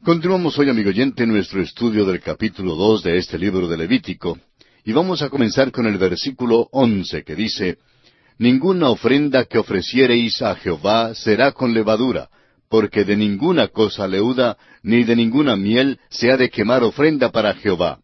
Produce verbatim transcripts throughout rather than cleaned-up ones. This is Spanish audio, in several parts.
Continuamos hoy, amigo oyente, nuestro estudio del capítulo dos de este libro de Levítico, y vamos a comenzar con el versículo once, que dice: Ninguna ofrenda que ofreciereis a Jehová será con levadura, porque de ninguna cosa leuda, ni de ninguna miel se ha de quemar ofrenda para Jehová.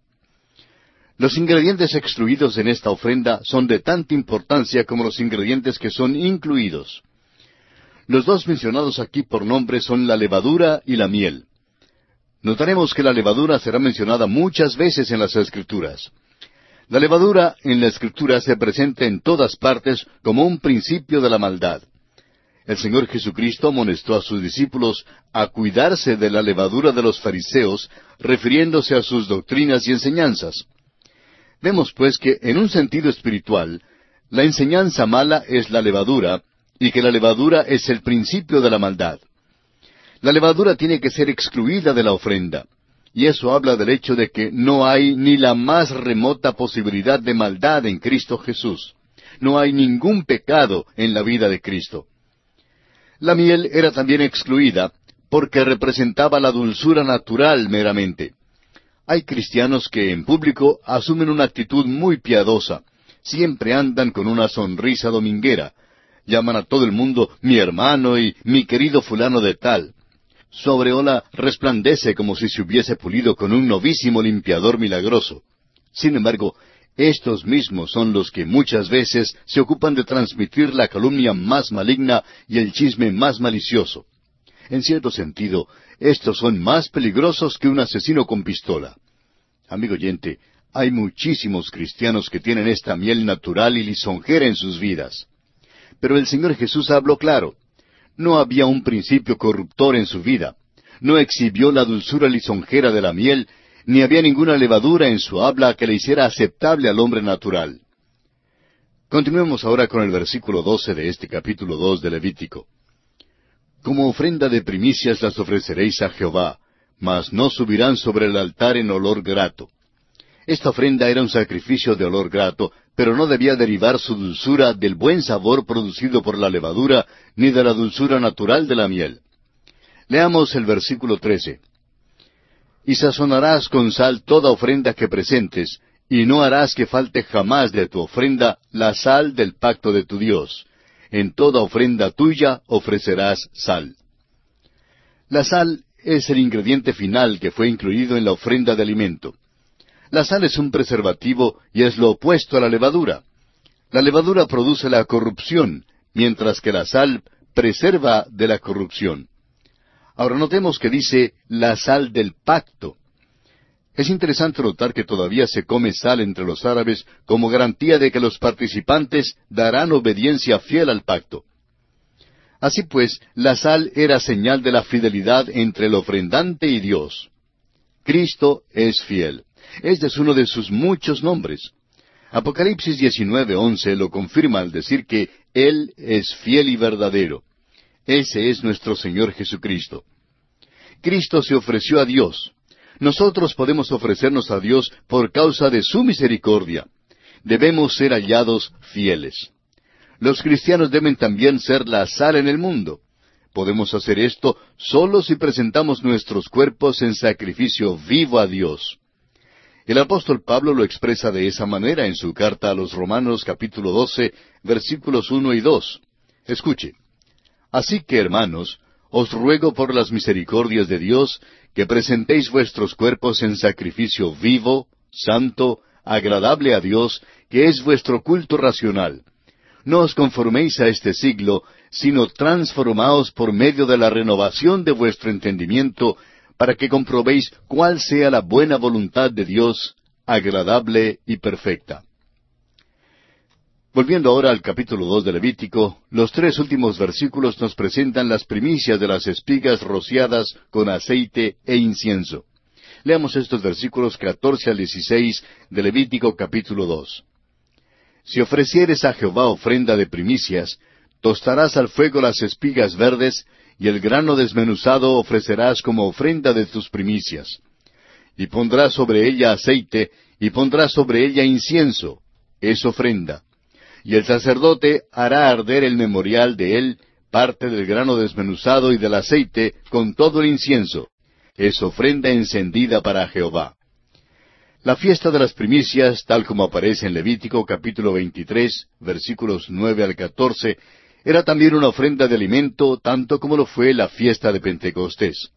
Los ingredientes excluidos en esta ofrenda son de tanta importancia como los ingredientes que son incluidos. Los dos mencionados aquí por nombre son la levadura y la miel. Notaremos que la levadura será mencionada muchas veces en las Escrituras. La levadura en la Escritura se presenta en todas partes como un principio de la maldad. El Señor Jesucristo amonestó a sus discípulos a cuidarse de la levadura de los fariseos, refiriéndose a sus doctrinas y enseñanzas. Vemos pues que, en un sentido espiritual, la enseñanza mala es la levadura, y que la levadura es el principio de la maldad. La levadura tiene que ser excluida de la ofrenda, y eso habla del hecho de que no hay ni la más remota posibilidad de maldad en Cristo Jesús. No hay ningún pecado en la vida de Cristo. La miel era también excluida porque representaba la dulzura natural meramente. Hay cristianos que en público asumen una actitud muy piadosa, siempre andan con una sonrisa dominguera, llaman a todo el mundo mi hermano y mi querido fulano de tal. Su aureola resplandece como si se hubiese pulido con un novísimo limpiador milagroso. Sin embargo, estos mismos son los que muchas veces se ocupan de transmitir la calumnia más maligna y el chisme más malicioso. En cierto sentido, estos son más peligrosos que un asesino con pistola. Amigo oyente, hay muchísimos cristianos que tienen esta miel natural y lisonjera en sus vidas. Pero el Señor Jesús habló claro. No había un principio corruptor en su vida. No exhibió la dulzura lisonjera de la miel, ni había ninguna levadura en su habla que le hiciera aceptable al hombre natural. Continuemos ahora con el versículo doce de este capítulo dos de Levítico. Como ofrenda de primicias las ofreceréis a Jehová, mas no subirán sobre el altar en olor grato. Esta ofrenda era un sacrificio de olor grato, pero no debía derivar su dulzura del buen sabor producido por la levadura, ni de la dulzura natural de la miel. Leamos el versículo trece. Y sazonarás con sal toda ofrenda que presentes, y no harás que falte jamás de tu ofrenda la sal del pacto de tu Dios. En toda ofrenda tuya ofrecerás sal. La sal es el ingrediente final que fue incluido en la ofrenda de alimento. La sal es un preservativo y es lo opuesto a la levadura. La levadura produce la corrupción, mientras que la sal preserva de la corrupción. Ahora notemos que dice la sal del pacto. Es interesante notar que todavía se come sal entre los árabes como garantía de que los participantes darán obediencia fiel al pacto. Así pues, la sal era señal de la fidelidad entre el ofrendante y Dios. Cristo es fiel. Este es uno de sus muchos nombres. Apocalipsis diecinueve once lo confirma al decir que Él es fiel y verdadero. Ese es nuestro Señor Jesucristo. Cristo se ofreció a Dios. Nosotros podemos ofrecernos a Dios por causa de su misericordia. Debemos ser hallados fieles. Los cristianos deben también ser la sal en el mundo. Podemos hacer esto solo si presentamos nuestros cuerpos en sacrificio vivo a Dios. El apóstol Pablo lo expresa de esa manera en su carta a los Romanos capítulo doce, versículos uno y dos. Escuche. Así que, hermanos, os ruego por las misericordias de Dios que presentéis vuestros cuerpos en sacrificio vivo, santo, agradable a Dios, que es vuestro culto racional. No os conforméis a este siglo, sino transformaos por medio de la renovación de vuestro entendimiento, para que comprobéis cuál sea la buena voluntad de Dios, agradable y perfecta. Volviendo ahora al capítulo dos de Levítico, los tres últimos versículos nos presentan las primicias de las espigas rociadas con aceite e incienso. Leamos estos versículos catorce al dieciséis de Levítico capítulo dos. Si ofrecieres a Jehová ofrenda de primicias, tostarás al fuego las espigas verdes, y el grano desmenuzado ofrecerás como ofrenda de tus primicias. Y pondrás sobre ella aceite, y pondrás sobre ella incienso, es ofrenda. Y el sacerdote hará arder el memorial de él, parte del grano desmenuzado y del aceite, con todo el incienso. es ofrenda encendida para Jehová. La fiesta de las primicias, tal como aparece en Levítico capítulo veintitrés, versículos nueve al catorce, era también una ofrenda de alimento, tanto como lo fue la fiesta de Pentecostés.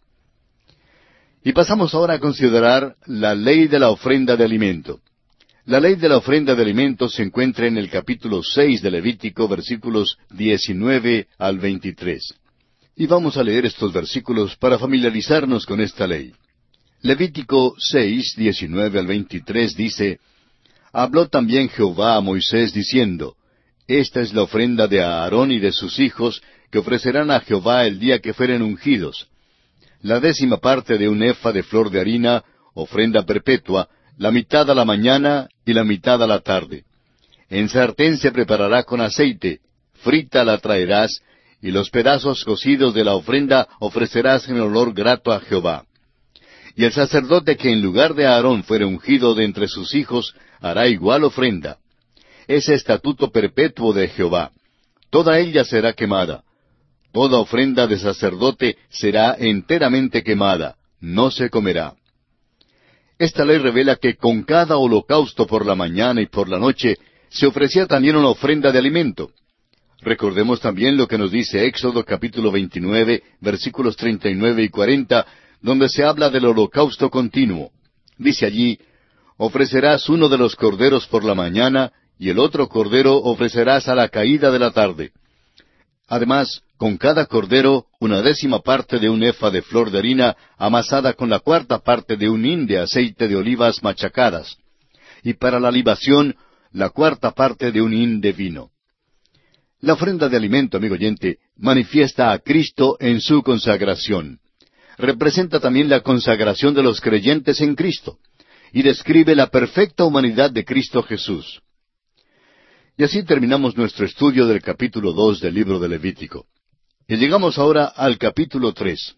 Y pasamos ahora a considerar la ley de la ofrenda de alimento. La ley de la ofrenda de alimento se encuentra en el capítulo seis de Levítico, versículos diecinueve al veintitrés. Y vamos a leer estos versículos para familiarizarnos con esta ley. Levítico seis, diecinueve al veintitrés dice, Habló también Jehová a Moisés diciendo, Esta es la ofrenda de Aarón y de sus hijos, que ofrecerán a Jehová el día que fueren ungidos. La décima parte de un efa de flor de harina, ofrenda perpetua, la mitad a la mañana y la mitad a la tarde. En sartén se preparará con aceite, frita la traerás, y los pedazos cocidos de la ofrenda ofrecerás en olor grato a Jehová. Y el sacerdote que en lugar de Aarón fuere ungido de entre sus hijos, hará igual ofrenda. Es estatuto perpetuo de Jehová. Toda ella será quemada. Toda ofrenda de sacerdote será enteramente quemada, no se comerá. Esta ley revela que con cada holocausto por la mañana y por la noche se ofrecía también una ofrenda de alimento. Recordemos también lo que nos dice Éxodo capítulo veintinueve, versículos treinta y nueve y cuarenta, donde se habla del holocausto continuo. Dice allí, ofrecerás uno de los corderos por la mañana, y el otro cordero ofrecerás a la caída de la tarde. Además, con cada cordero, una décima parte de un efa de flor de harina, amasada con la cuarta parte de un hin de aceite de olivas machacadas. Y para la libación, la cuarta parte de un hin de vino. La ofrenda de alimento, amigo oyente, manifiesta a Cristo en su consagración. Representa también la consagración de los creyentes en Cristo, y describe la perfecta humanidad de Cristo Jesús. Y así terminamos nuestro estudio del capítulo dos del libro de Levítico. Y llegamos ahora al capítulo tres.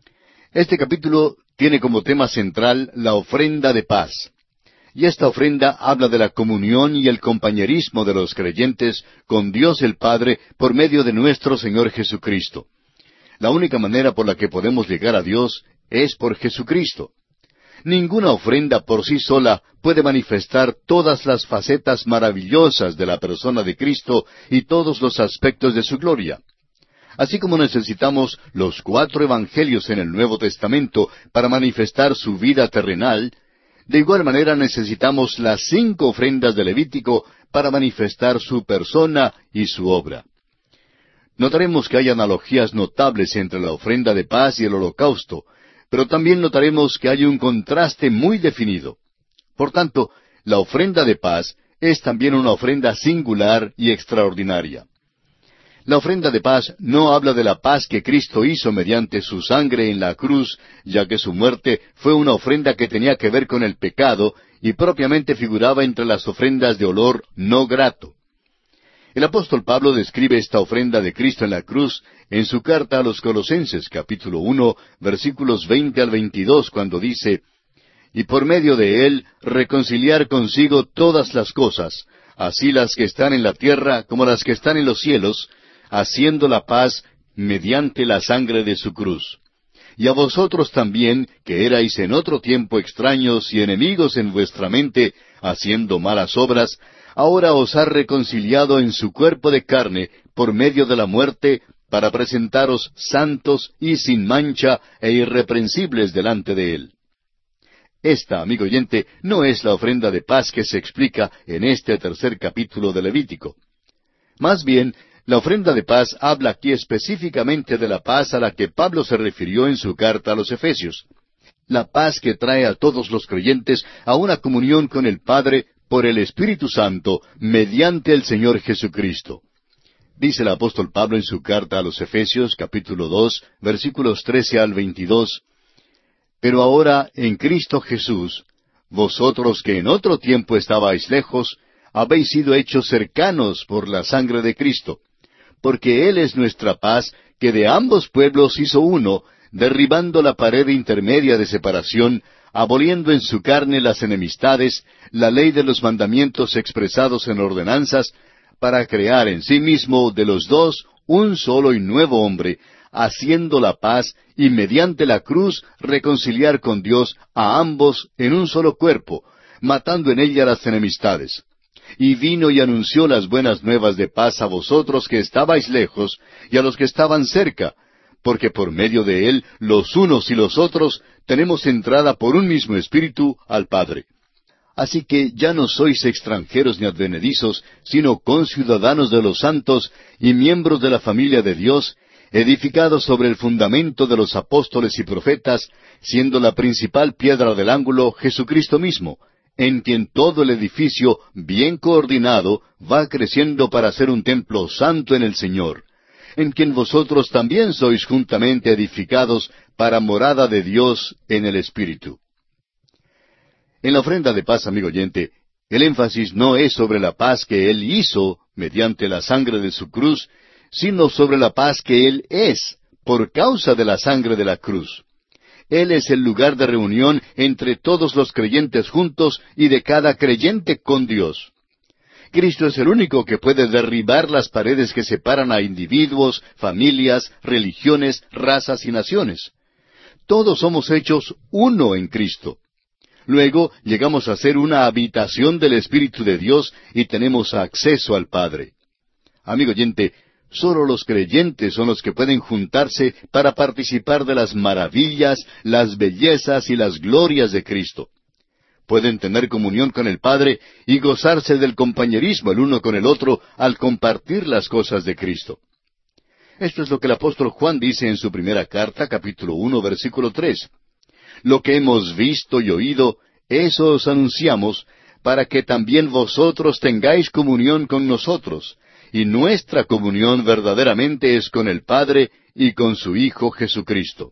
Este capítulo tiene como tema central la ofrenda de paz. Y esta ofrenda habla de la comunión y el compañerismo de los creyentes con Dios el Padre por medio de nuestro Señor Jesucristo. La única manera por la que podemos llegar a Dios es por Jesucristo. Ninguna ofrenda por sí sola puede manifestar todas las facetas maravillosas de la persona de Cristo y todos los aspectos de su gloria. Así como necesitamos los cuatro evangelios en el Nuevo Testamento para manifestar su vida terrenal, de igual manera necesitamos las cinco ofrendas de Levítico para manifestar su persona y su obra. Notaremos que hay analogías notables entre la ofrenda de paz y el holocausto, pero también notaremos que hay un contraste muy definido. Por tanto, la ofrenda de paz es también una ofrenda singular y extraordinaria. La ofrenda de paz no habla de la paz que Cristo hizo mediante su sangre en la cruz, ya que su muerte fue una ofrenda que tenía que ver con el pecado y propiamente figuraba entre las ofrendas de olor no grato. El apóstol Pablo describe esta ofrenda de Cristo en la cruz en su carta a los Colosenses, capítulo uno, versículos veinte al veintidós, cuando dice, «Y por medio de él reconciliar consigo todas las cosas, así las que están en la tierra como las que están en los cielos, haciendo la paz mediante la sangre de su cruz. Y a vosotros también, que erais en otro tiempo extraños y enemigos en vuestra mente, haciendo malas obras, ahora os ha reconciliado en su cuerpo de carne por medio de la muerte, para presentaros santos y sin mancha e irreprensibles delante de él». Esta, amigo oyente, no es la ofrenda de paz que se explica en este tercer capítulo de Levítico. Más bien, la ofrenda de paz habla aquí específicamente de la paz a la que Pablo se refirió en su carta a los Efesios. La paz que trae a todos los creyentes a una comunión con el Padre por el Espíritu Santo, mediante el Señor Jesucristo. Dice el apóstol Pablo en su carta a los Efesios, capítulo dos, versículos trece al veintidós, «Pero ahora, en Cristo Jesús, vosotros que en otro tiempo estabais lejos, habéis sido hechos cercanos por la sangre de Cristo, porque Él es nuestra paz, que de ambos pueblos hizo uno, derribando la pared intermedia de separación, aboliendo en su carne las enemistades, la ley de los mandamientos expresados en ordenanzas, para crear en sí mismo de los dos un solo y nuevo hombre, haciendo la paz, y mediante la cruz reconciliar con Dios a ambos en un solo cuerpo, matando en ella las enemistades. Y vino y anunció las buenas nuevas de paz a vosotros que estabais lejos, y a los que estaban cerca, porque por medio de él, los unos y los otros, tenemos entrada por un mismo Espíritu al Padre. Así que ya no sois extranjeros ni advenedizos, sino conciudadanos de los santos y miembros de la familia de Dios, edificados sobre el fundamento de los apóstoles y profetas, siendo la principal piedra del ángulo Jesucristo mismo, en quien todo el edificio, bien coordinado, va creciendo para ser un templo santo en el Señor, en quien vosotros también sois juntamente edificados para morada de Dios en el Espíritu. En la ofrenda de paz, amigo oyente, el énfasis no es sobre la paz que Él hizo mediante la sangre de su cruz, sino sobre la paz que Él es, por causa de la sangre de la cruz. Él es el lugar de reunión entre todos los creyentes juntos y de cada creyente con Dios. Cristo es el único que puede derribar las paredes que separan a individuos, familias, religiones, razas y naciones. Todos somos hechos uno en Cristo. Luego llegamos a ser una habitación del Espíritu de Dios y tenemos acceso al Padre. Amigo oyente, solo los creyentes son los que pueden juntarse para participar de las maravillas, las bellezas y las glorias de Cristo. Pueden tener comunión con el Padre y gozarse del compañerismo el uno con el otro al compartir las cosas de Cristo. Esto es lo que el apóstol Juan dice en su primera carta, capítulo uno, versículo tres. Lo que hemos visto y oído, eso os anunciamos, para que también vosotros tengáis comunión con nosotros, y nuestra comunión verdaderamente es con el Padre y con su Hijo Jesucristo.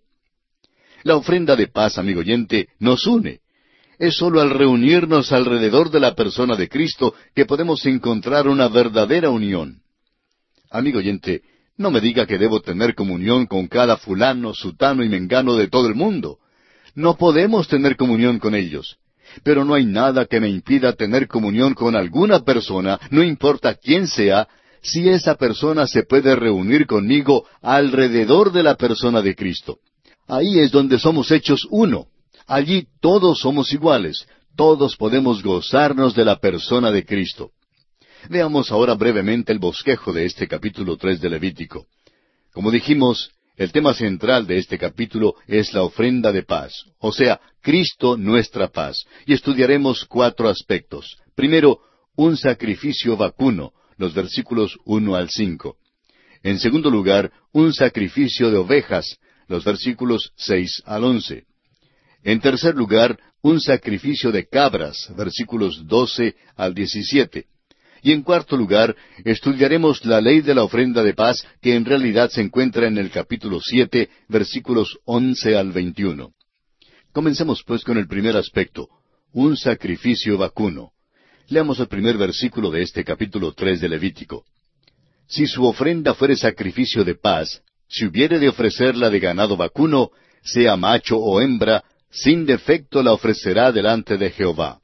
La ofrenda de paz, amigo oyente, nos une. Es sólo al reunirnos alrededor de la persona de Cristo que podemos encontrar una verdadera unión. Amigo oyente, no me diga que debo tener comunión con cada fulano, sutano y mengano de todo el mundo. No podemos tener comunión con ellos. Pero no hay nada que me impida tener comunión con alguna persona, no importa quién sea, si esa persona se puede reunir conmigo alrededor de la persona de Cristo. Ahí es donde somos hechos uno. Allí todos somos iguales. Todos podemos gozarnos de la persona de Cristo. Veamos ahora brevemente el bosquejo de este capítulo tres de Levítico. Como dijimos, el tema central de este capítulo es la ofrenda de paz, o sea, Cristo nuestra paz, y estudiaremos cuatro aspectos. Primero, un sacrificio vacuno, los versículos uno al cinco. En segundo lugar, un sacrificio de ovejas, los versículos seis al once. En tercer lugar, un sacrificio de cabras, versículos doce al diecisiete. Y en cuarto lugar, estudiaremos la ley de la ofrenda de paz, que en realidad se encuentra en el capítulo siete, versículos once al veintiuno. Comencemos pues con el primer aspecto, un sacrificio vacuno. Leamos el primer versículo de este capítulo tres de Levítico. Si su ofrenda fuere sacrificio de paz, si hubiere de ofrecerla de ganado vacuno, sea macho o hembra, sin defecto la ofrecerá delante de Jehová.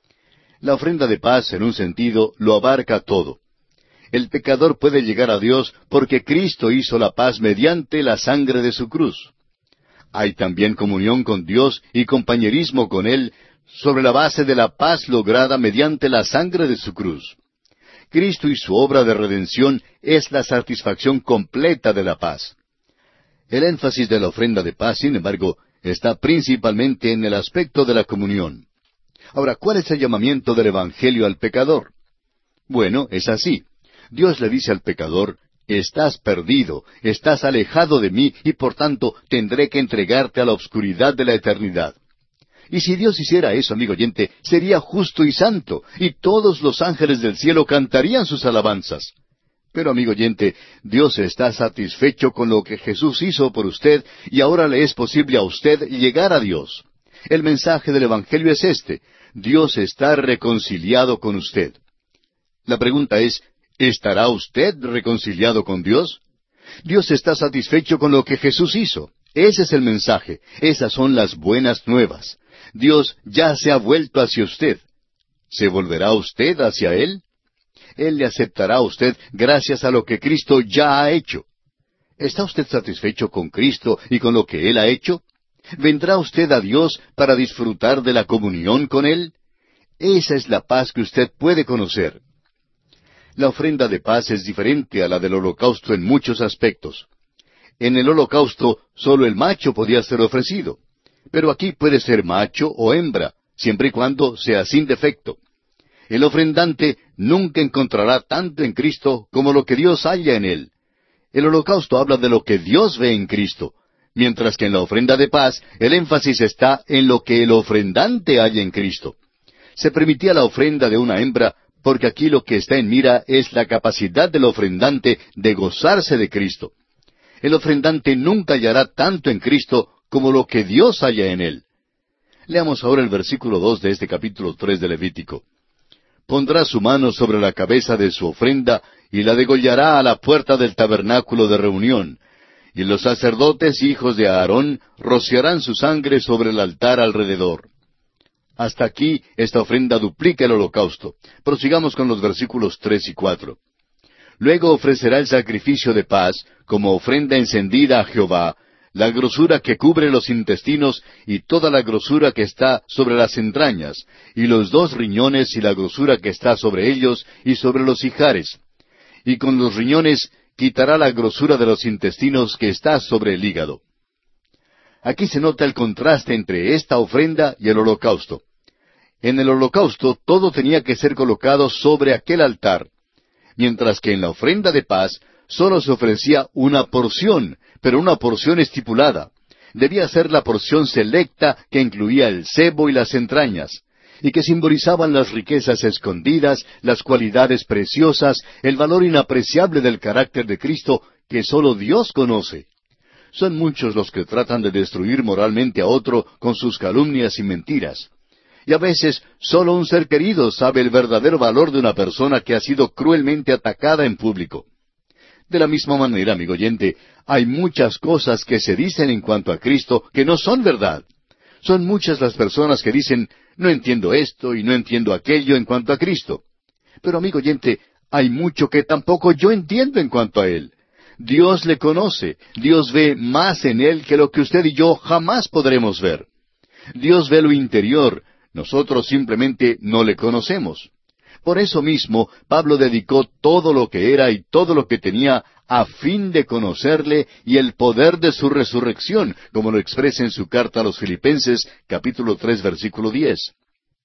La ofrenda de paz, en un sentido, lo abarca todo. El pecador puede llegar a Dios porque Cristo hizo la paz mediante la sangre de su cruz. Hay también comunión con Dios y compañerismo con Él sobre la base de la paz lograda mediante la sangre de su cruz. Cristo y su obra de redención es la satisfacción completa de la paz. El énfasis de la ofrenda de paz, sin embargo, está principalmente en el aspecto de la comunión. Ahora, ¿cuál es el llamamiento del Evangelio al pecador? Bueno, es así. Dios le dice al pecador, estás perdido, estás alejado de mí y por tanto tendré que entregarte a la oscuridad de la eternidad. Y si Dios hiciera eso, amigo oyente, sería justo y santo, y todos los ángeles del cielo cantarían sus alabanzas. Pero, amigo oyente, Dios está satisfecho con lo que Jesús hizo por usted, y ahora le es posible a usted llegar a Dios. El mensaje del Evangelio es este: Dios está reconciliado con usted. La pregunta es, ¿estará usted reconciliado con Dios? Dios está satisfecho con lo que Jesús hizo. Ese es el mensaje. Esas son las buenas nuevas. Dios ya se ha vuelto hacia usted. ¿Se volverá usted hacia Él? Él le aceptará a usted gracias a lo que Cristo ya ha hecho. ¿Está usted satisfecho con Cristo y con lo que Él ha hecho? ¿Vendrá usted a Dios para disfrutar de la comunión con Él? Esa es la paz que usted puede conocer. La ofrenda de paz es diferente a la del holocausto en muchos aspectos. En el holocausto solo el macho podía ser ofrecido, pero aquí puede ser macho o hembra, siempre y cuando sea sin defecto. El ofrendante nunca encontrará tanto en Cristo como lo que Dios halla en Él. El holocausto habla de lo que Dios ve en Cristo, mientras que en la ofrenda de paz el énfasis está en lo que el ofrendante halla en Cristo. Se permitía la ofrenda de una hembra porque aquí lo que está en mira es la capacidad del ofrendante de gozarse de Cristo. El ofrendante nunca hallará tanto en Cristo como lo que Dios halla en Él. Leamos ahora el versículo dos de este capítulo tres de Levítico. Pondrá su mano sobre la cabeza de su ofrenda y la degollará a la puerta del tabernáculo de reunión. Y los sacerdotes hijos de Aarón rociarán su sangre sobre el altar alrededor. Hasta aquí esta ofrenda duplica el holocausto. Prosigamos con los versículos tres y cuatro. Luego ofrecerá el sacrificio de paz como ofrenda encendida a Jehová, la grosura que cubre los intestinos y toda la grosura que está sobre las entrañas, y los dos riñones y la grosura que está sobre ellos y sobre los ijares. Y con los riñones quitará la grosura de los intestinos que está sobre el hígado. Aquí se nota el contraste entre esta ofrenda y el holocausto. En el holocausto todo tenía que ser colocado sobre aquel altar, mientras que en la ofrenda de paz solo se ofrecía una porción, pero una porción estipulada. Debía ser la porción selecta que incluía el sebo y las entrañas, y que simbolizaban las riquezas escondidas, las cualidades preciosas, el valor inapreciable del carácter de Cristo que sólo Dios conoce. Son muchos los que tratan de destruir moralmente a otro con sus calumnias y mentiras. Y a veces solo un ser querido sabe el verdadero valor de una persona que ha sido cruelmente atacada en público. De la misma manera, amigo oyente, hay muchas cosas que se dicen en cuanto a Cristo que no son verdad. Son muchas las personas que dicen, no entiendo esto y no entiendo aquello en cuanto a Cristo. Pero, amigo oyente, hay mucho que tampoco yo entiendo en cuanto a Él. Dios le conoce, Dios ve más en Él que lo que usted y yo jamás podremos ver. Dios ve lo interior, nosotros simplemente no le conocemos. Por eso mismo, Pablo dedicó todo lo que era y todo lo que tenía a fin de conocerle y el poder de su resurrección, como lo expresa en su carta a los Filipenses, capítulo tres, versículo diez.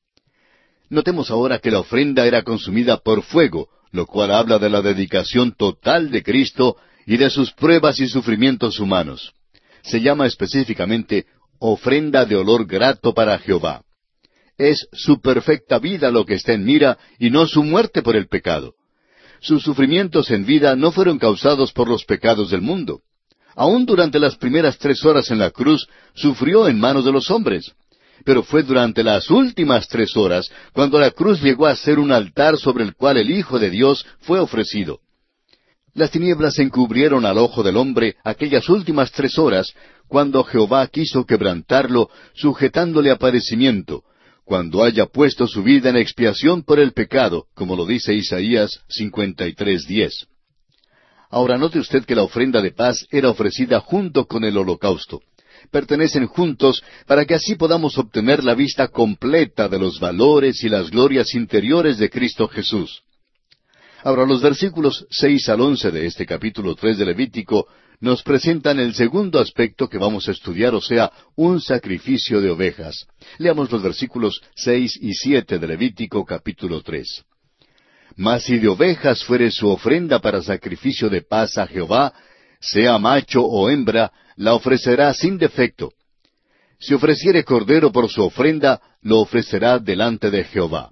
Notemos ahora que la ofrenda era consumida por fuego, lo cual habla de la dedicación total de Cristo y de sus pruebas y sufrimientos humanos. Se llama específicamente ofrenda de olor grato para Jehová. Es su perfecta vida lo que está en mira y no su muerte por el pecado. Sus sufrimientos en vida no fueron causados por los pecados del mundo. Aún durante las primeras tres horas en la cruz, sufrió en manos de los hombres. Pero fue durante las últimas tres horas cuando la cruz llegó a ser un altar sobre el cual el Hijo de Dios fue ofrecido. Las tinieblas encubrieron al ojo del hombre aquellas últimas tres horas cuando Jehová quiso quebrantarlo, sujetándole a padecimiento, cuando haya puesto su vida en expiación por el pecado, como lo dice Isaías cincuenta y tres, diez. Ahora note usted que la ofrenda de paz era ofrecida junto con el holocausto. Pertenecen juntos para que así podamos obtener la vista completa de los valores y las glorias interiores de Cristo Jesús. Ahora los versículos seis al once de este capítulo tres de Levítico nos presentan el segundo aspecto que vamos a estudiar, o sea, un sacrificio de ovejas. Leamos los versículos seis y siete de Levítico capítulo tres. Mas si de ovejas fuere su ofrenda para sacrificio de paz a Jehová, sea macho o hembra, la ofrecerá sin defecto. Si ofreciere cordero por su ofrenda, lo ofrecerá delante de Jehová.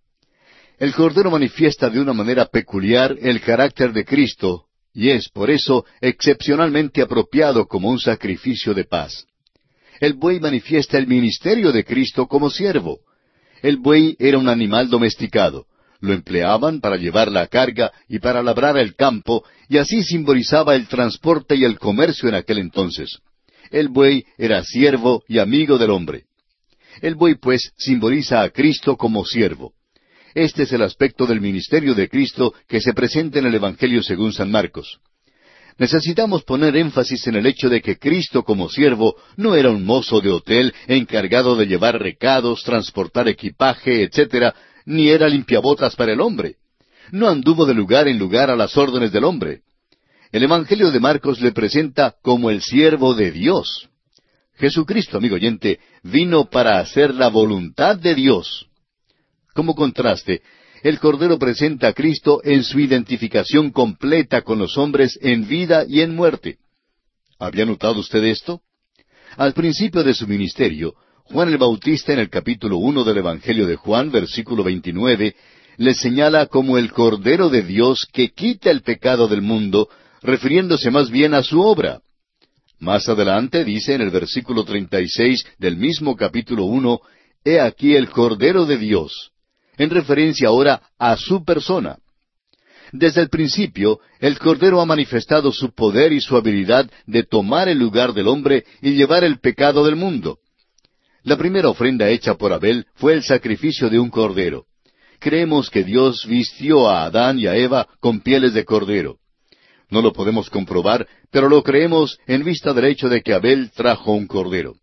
El cordero manifiesta de una manera peculiar el carácter de Cristo, y es, por eso, excepcionalmente apropiado como un sacrificio de paz. El buey manifiesta el ministerio de Cristo como siervo. El buey era un animal domesticado. Lo empleaban para llevar la carga y para labrar el campo, y así simbolizaba el transporte y el comercio en aquel entonces. El buey era siervo y amigo del hombre. El buey, pues, simboliza a Cristo como siervo. Este es el aspecto del ministerio de Cristo que se presenta en el Evangelio según San Marcos. Necesitamos poner énfasis en el hecho de que Cristo como siervo no era un mozo de hotel encargado de llevar recados, transportar equipaje, etcétera, ni era limpiabotas para el hombre. No anduvo de lugar en lugar a las órdenes del hombre. El Evangelio de Marcos le presenta como el siervo de Dios. Jesucristo, amigo oyente, vino para hacer la voluntad de Dios. Como contraste, el Cordero presenta a Cristo en su identificación completa con los hombres en vida y en muerte. ¿Había notado usted esto? Al principio de su ministerio, Juan el Bautista en el capítulo uno del Evangelio de Juan, versículo veintinueve, le señala como el Cordero de Dios que quita el pecado del mundo, refiriéndose más bien a su obra. Más adelante dice en el versículo treinta y seis del mismo capítulo uno, «He aquí el Cordero de Dios», en referencia ahora a su persona. Desde el principio, el Cordero ha manifestado su poder y su habilidad de tomar el lugar del hombre y llevar el pecado del mundo. La primera ofrenda hecha por Abel fue el sacrificio de un cordero. Creemos que Dios vistió a Adán y a Eva con pieles de cordero. No lo podemos comprobar, pero lo creemos en vista del hecho de que Abel trajo un cordero.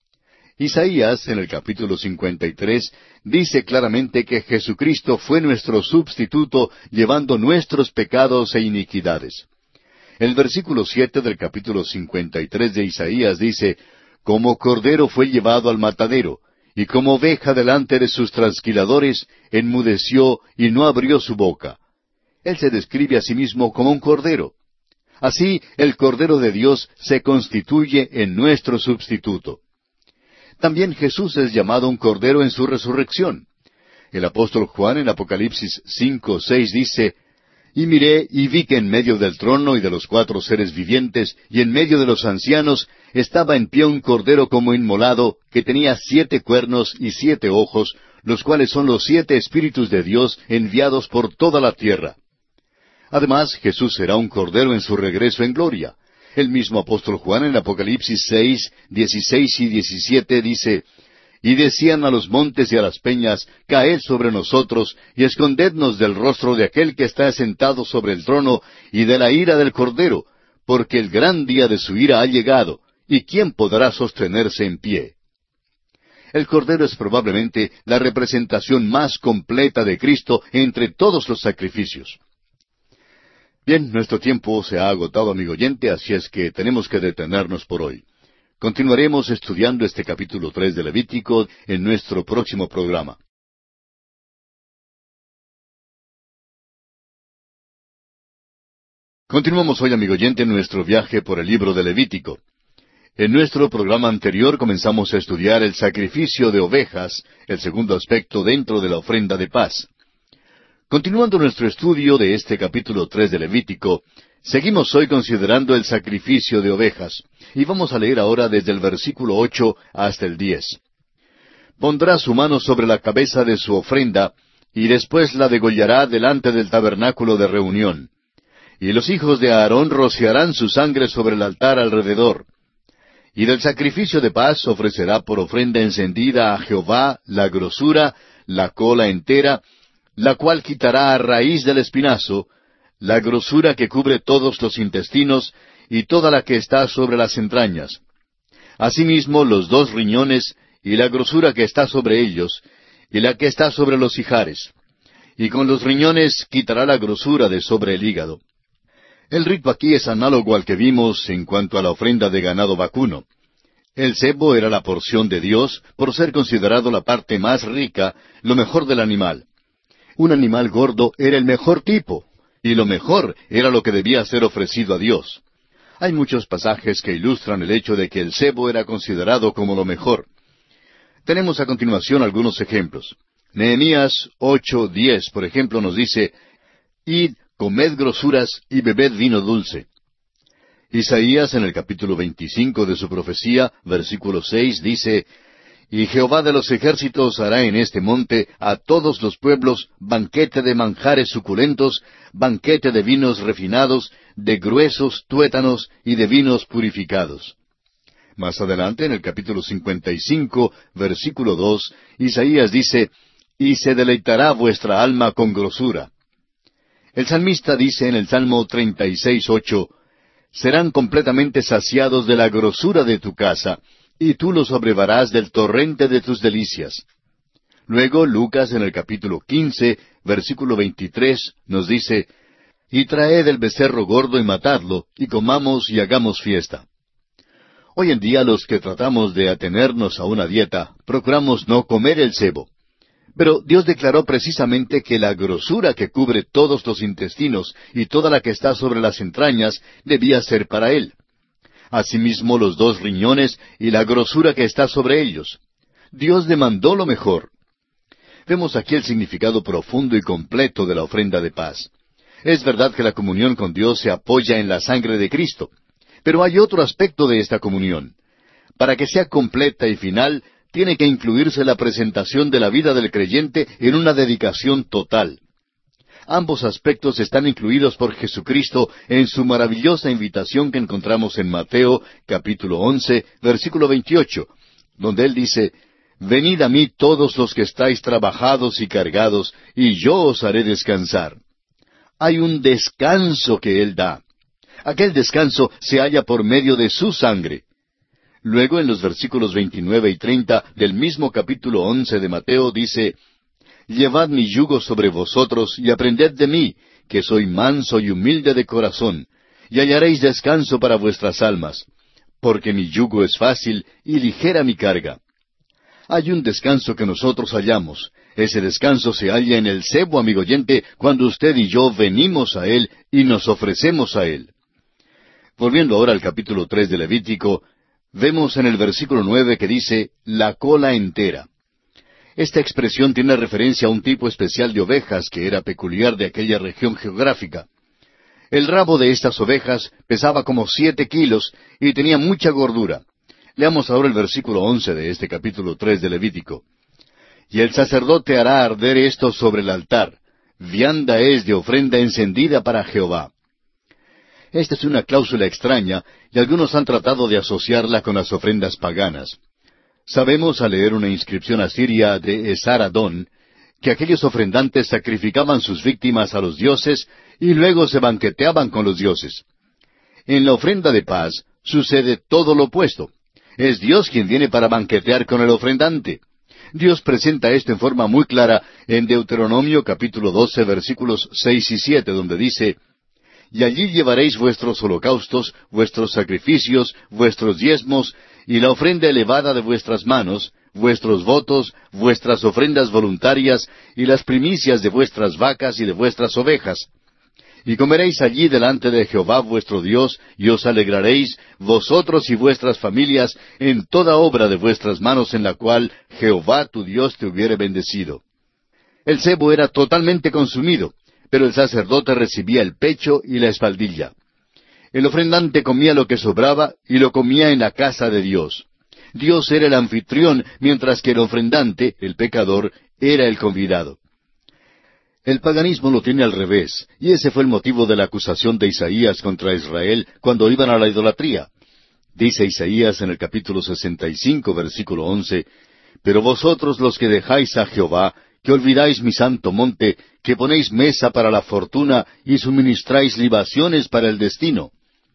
Isaías, en el capítulo cincuenta y tres, dice claramente que Jesucristo fue nuestro sustituto, llevando nuestros pecados e iniquidades. El versículo siete del capítulo cincuenta y tres de Isaías dice, «Como cordero fue llevado al matadero, y como oveja delante de sus trasquiladores, enmudeció y no abrió su boca». Él se describe a sí mismo como un cordero. Así, el Cordero de Dios se constituye en nuestro sustituto. También Jesús es llamado un Cordero en su resurrección. El apóstol Juan en Apocalipsis cinco seis dice, «Y miré y vi que en medio del trono y de los cuatro seres vivientes y en medio de los ancianos estaba en pie un Cordero como inmolado, que tenía siete cuernos y siete ojos, los cuales son los siete Espíritus de Dios enviados por toda la tierra». Además, Jesús será un Cordero en su regreso en gloria. El mismo apóstol Juan en Apocalipsis seis, dieciséis y diecisiete dice, «Y decían a los montes y a las peñas, caed sobre nosotros, y escondednos del rostro de aquel que está sentado sobre el trono, y de la ira del Cordero, porque el gran día de su ira ha llegado, y ¿quién podrá sostenerse en pie?». El Cordero es probablemente la representación más completa de Cristo entre todos los sacrificios. Bien, nuestro tiempo se ha agotado, amigo oyente, así es que tenemos que detenernos por hoy. Continuaremos estudiando este capítulo tres de Levítico en nuestro próximo programa. Continuamos hoy, amigo oyente, nuestro viaje por el libro de Levítico. En nuestro programa anterior comenzamos a estudiar el sacrificio de ovejas, el segundo aspecto dentro de la ofrenda de paz. Continuando nuestro estudio de este capítulo tres de Levítico, seguimos hoy considerando el sacrificio de ovejas, y vamos a leer ahora desde el versículo ocho hasta el diez. «Pondrá su mano sobre la cabeza de su ofrenda, y después la degollará delante del tabernáculo de reunión. Y los hijos de Aarón rociarán su sangre sobre el altar alrededor. Y del sacrificio de paz ofrecerá por ofrenda encendida a Jehová la grosura, la cola entera, la cual quitará a raíz del espinazo, la grosura que cubre todos los intestinos, y toda la que está sobre las entrañas. Asimismo los dos riñones, y la grosura que está sobre ellos, y la que está sobre los ijares. Y con los riñones quitará la grosura de sobre el hígado». El rito aquí es análogo al que vimos en cuanto a la ofrenda de ganado vacuno. El cebo era la porción de Dios por ser considerado la parte más rica, lo mejor del animal. Un animal gordo era el mejor tipo, y lo mejor era lo que debía ser ofrecido a Dios. Hay muchos pasajes que ilustran el hecho de que el cebo era considerado como lo mejor. Tenemos a continuación algunos ejemplos. Nehemías ocho diez, por ejemplo, nos dice, «Id, comed grosuras y bebed vino dulce». Isaías, en el capítulo veinticinco de su profecía, versículo seis, dice, «Y Jehová de los ejércitos hará en este monte a todos los pueblos banquete de manjares suculentos, banquete de vinos refinados, de gruesos tuétanos y de vinos purificados». Más adelante, en el capítulo cincuenta y cinco, versículo dos, Isaías dice, «Y se deleitará vuestra alma con grosura». El salmista dice en el Salmo treinta y seis ocho, serán completamente saciados de la grosura de tu casa, y tú los abrevarás del torrente de tus delicias. Luego Lucas en el capítulo quince, versículo veintitrés, nos dice, Y traed el becerro gordo y matadlo, y comamos y hagamos fiesta. Hoy en día los que tratamos de atenernos a una dieta, procuramos no comer el sebo. Pero Dios declaró precisamente que la grosura que cubre todos los intestinos y toda la que está sobre las entrañas debía ser para Él. Asimismo los dos riñones y la grosura que está sobre ellos. Dios demandó lo mejor. Vemos aquí el significado profundo y completo de la ofrenda de paz. Es verdad que la comunión con Dios se apoya en la sangre de Cristo, pero hay otro aspecto de esta comunión. Para que sea completa y final, tiene que incluirse la presentación de la vida del creyente en una dedicación total. Ambos aspectos están incluidos por Jesucristo en su maravillosa invitación que encontramos en Mateo capítulo once, versículo veintiocho, donde Él dice, Venid a mí todos los que estáis trabajados y cargados, y yo os haré descansar. Hay un descanso que Él da. Aquel descanso se halla por medio de su sangre. Luego en los versículos veintinueve y treinta del mismo capítulo once de Mateo dice, Llevad mi yugo sobre vosotros y aprended de mí, que soy manso y humilde de corazón, y hallaréis descanso para vuestras almas, porque mi yugo es fácil y ligera mi carga. Hay un descanso que nosotros hallamos. Ese descanso se halla en el sebo, amigo oyente, cuando usted y yo venimos a Él y nos ofrecemos a Él. Volviendo ahora al capítulo tres de Levítico, vemos en el versículo nueve que dice, la cola entera. Esta expresión tiene referencia a un tipo especial de ovejas que era peculiar de aquella región geográfica. El rabo de estas ovejas pesaba como siete kilos y tenía mucha gordura. Leamos ahora el versículo once de este capítulo tres de Levítico. Y el sacerdote hará arder esto sobre el altar. Vianda es de ofrenda encendida para Jehová. Esta es una cláusula extraña, y algunos han tratado de asociarla con las ofrendas paganas. Sabemos al leer una inscripción asiria de Esar-Adón, que aquellos ofrendantes sacrificaban sus víctimas a los dioses y luego se banqueteaban con los dioses. En la ofrenda de paz sucede todo lo opuesto. Es Dios quien viene para banquetear con el ofrendante. Dios presenta esto en forma muy clara en Deuteronomio capítulo doce versículos seis y siete, donde dice, Y allí llevaréis vuestros holocaustos, vuestros sacrificios, vuestros diezmos, y la ofrenda elevada de vuestras manos, vuestros votos, vuestras ofrendas voluntarias, y las primicias de vuestras vacas y de vuestras ovejas. Y comeréis allí delante de Jehová vuestro Dios, y os alegraréis, vosotros y vuestras familias, en toda obra de vuestras manos en la cual Jehová tu Dios te hubiere bendecido. El sebo era totalmente consumido, pero el sacerdote recibía el pecho y la espaldilla. El ofrendante comía lo que sobraba y lo comía en la casa de Dios. Dios era el anfitrión, mientras que el ofrendante, el pecador, era el convidado. El paganismo lo tiene al revés, y ese fue el motivo de la acusación de Isaías contra Israel cuando iban a la idolatría. Dice Isaías en el capítulo sesenta y cinco, versículo once, Pero vosotros los que dejáis a Jehová, que olvidáis mi santo monte, que ponéis mesa para la fortuna y suministráis libaciones para el destino.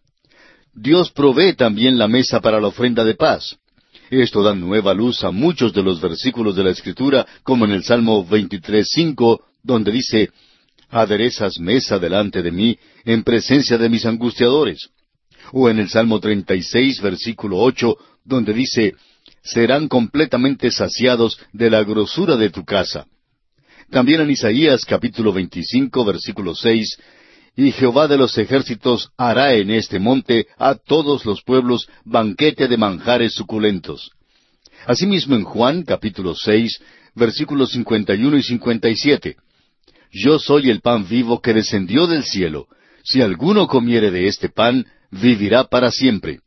Dios provee también la mesa para la ofrenda de paz. Esto da nueva luz a muchos de los versículos de la Escritura, como en el Salmo veintitrés, cinco, donde dice, Aderezas mesa delante de mí, en presencia de mis angustiadores. O en el Salmo treinta y seis, versículo ocho, donde dice, Serán completamente saciados de la grosura de tu casa. También en Isaías capítulo veinticinco, versículo seis, Y Jehová de los ejércitos hará en este monte a todos los pueblos banquete de manjares suculentos. Asimismo en Juan capítulo seis, versículos cincuenta y uno y cincuenta y siete. Yo soy el pan vivo que descendió del cielo. Si alguno comiere de este pan, vivirá para siempre.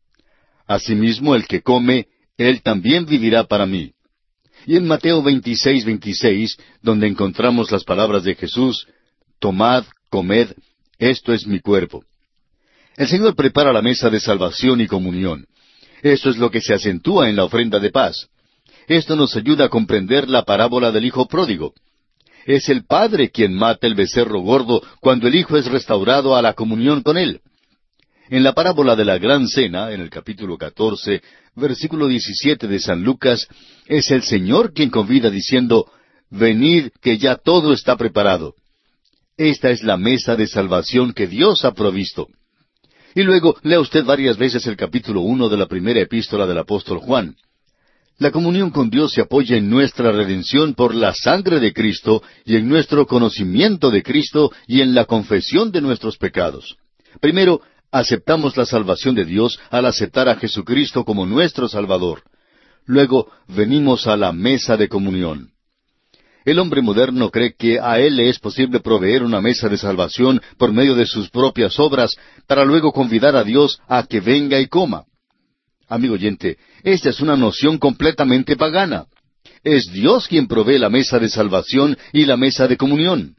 Asimismo el que come, él también vivirá para mí. Y en Mateo veintiséis, veintiséis, donde encontramos las palabras de Jesús, Tomad, comed, esto es mi cuerpo. El Señor prepara la mesa de salvación y comunión. Esto es lo que se acentúa en la ofrenda de paz. Esto nos ayuda a comprender la parábola del Hijo pródigo. Es el Padre quien mata el becerro gordo cuando el Hijo es restaurado a la comunión con Él. En la parábola de la Gran Cena, en el capítulo catorce, versículo diecisiete de San Lucas, es el Señor quien convida diciendo, «Venid, que ya todo está preparado». Esta es la mesa de salvación que Dios ha provisto. Y luego lea usted varias veces el capítulo uno de la primera epístola del apóstol Juan. La comunión con Dios se apoya en nuestra redención por la sangre de Cristo y en nuestro conocimiento de Cristo y en la confesión de nuestros pecados. Primero, aceptamos la salvación de Dios al aceptar a Jesucristo como nuestro Salvador. Luego, venimos a la mesa de comunión. El hombre moderno cree que a él le es posible proveer una mesa de salvación por medio de sus propias obras para luego convidar a Dios a que venga y coma. Amigo oyente, esta es una noción completamente pagana. Es Dios quien provee la mesa de salvación y la mesa de comunión.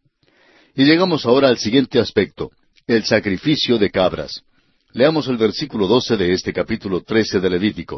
Y llegamos ahora al siguiente aspecto, el sacrificio de cabras. Leamos el versículo doce de este capítulo trece de Levítico.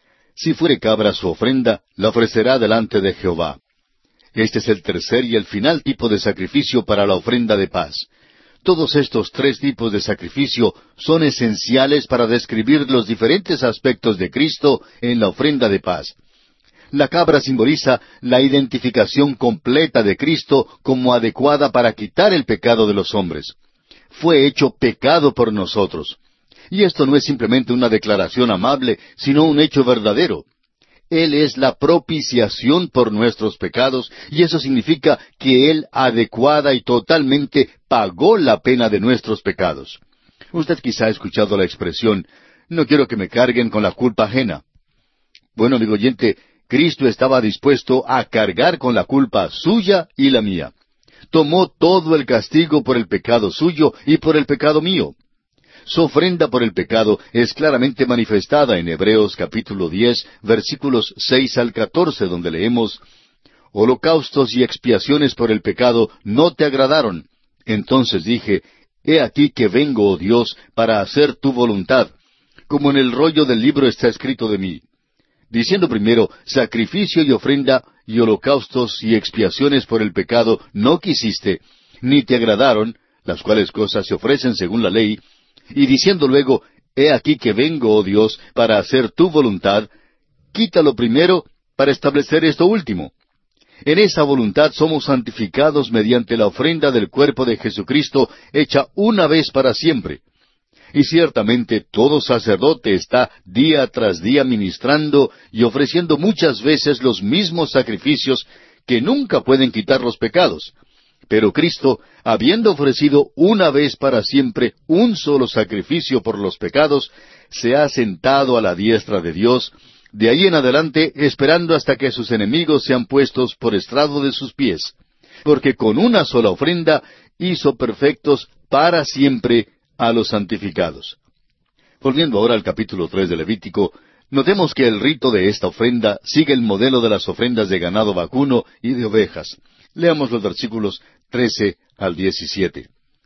Si fuere cabra su ofrenda, la ofrecerá delante de Jehová. Este es el tercer y el final tipo de sacrificio para la ofrenda de paz. Todos estos tres tipos de sacrificio son esenciales para describir los diferentes aspectos de Cristo en la ofrenda de paz. La cabra simboliza la identificación completa de Cristo como adecuada para quitar el pecado de los hombres. Fue hecho pecado por nosotros. Y esto no es simplemente una declaración amable, sino un hecho verdadero. Él es la propiciación por nuestros pecados, y eso significa que Él adecuada y totalmente pagó la pena de nuestros pecados. Usted quizá ha escuchado la expresión, no quiero que me carguen con la culpa ajena. Bueno, amigo oyente, Cristo estaba dispuesto a cargar con la culpa suya y la mía. Tomó todo el castigo por el pecado suyo y por el pecado mío. Su ofrenda por el pecado es claramente manifestada en Hebreos capítulo diez, versículos seis al catorce, donde leemos, «Holocaustos y expiaciones por el pecado no te agradaron. Entonces dije, He aquí que vengo, oh Dios, para hacer tu voluntad, como en el rollo del libro está escrito de mí». Diciendo primero, sacrificio y ofrenda y holocaustos y expiaciones por el pecado no quisiste, ni te agradaron, las cuales cosas se ofrecen según la ley, y diciendo luego, He aquí que vengo, oh Dios, para hacer tu voluntad, quítalo primero para establecer esto último. En esa voluntad somos santificados mediante la ofrenda del cuerpo de Jesucristo, hecha una vez para siempre. Y ciertamente todo sacerdote está día tras día ministrando y ofreciendo muchas veces los mismos sacrificios que nunca pueden quitar los pecados. Pero Cristo, habiendo ofrecido una vez para siempre un solo sacrificio por los pecados, se ha sentado a la diestra de Dios, de ahí en adelante esperando hasta que sus enemigos sean puestos por estrado de sus pies. Porque con una sola ofrenda hizo perfectos para siempre a los santificados. Volviendo ahora al capítulo tres de Levítico, notemos que el rito de esta ofrenda sigue el modelo de las ofrendas de ganado vacuno y de ovejas. Leamos los versículos trece al diecisiete.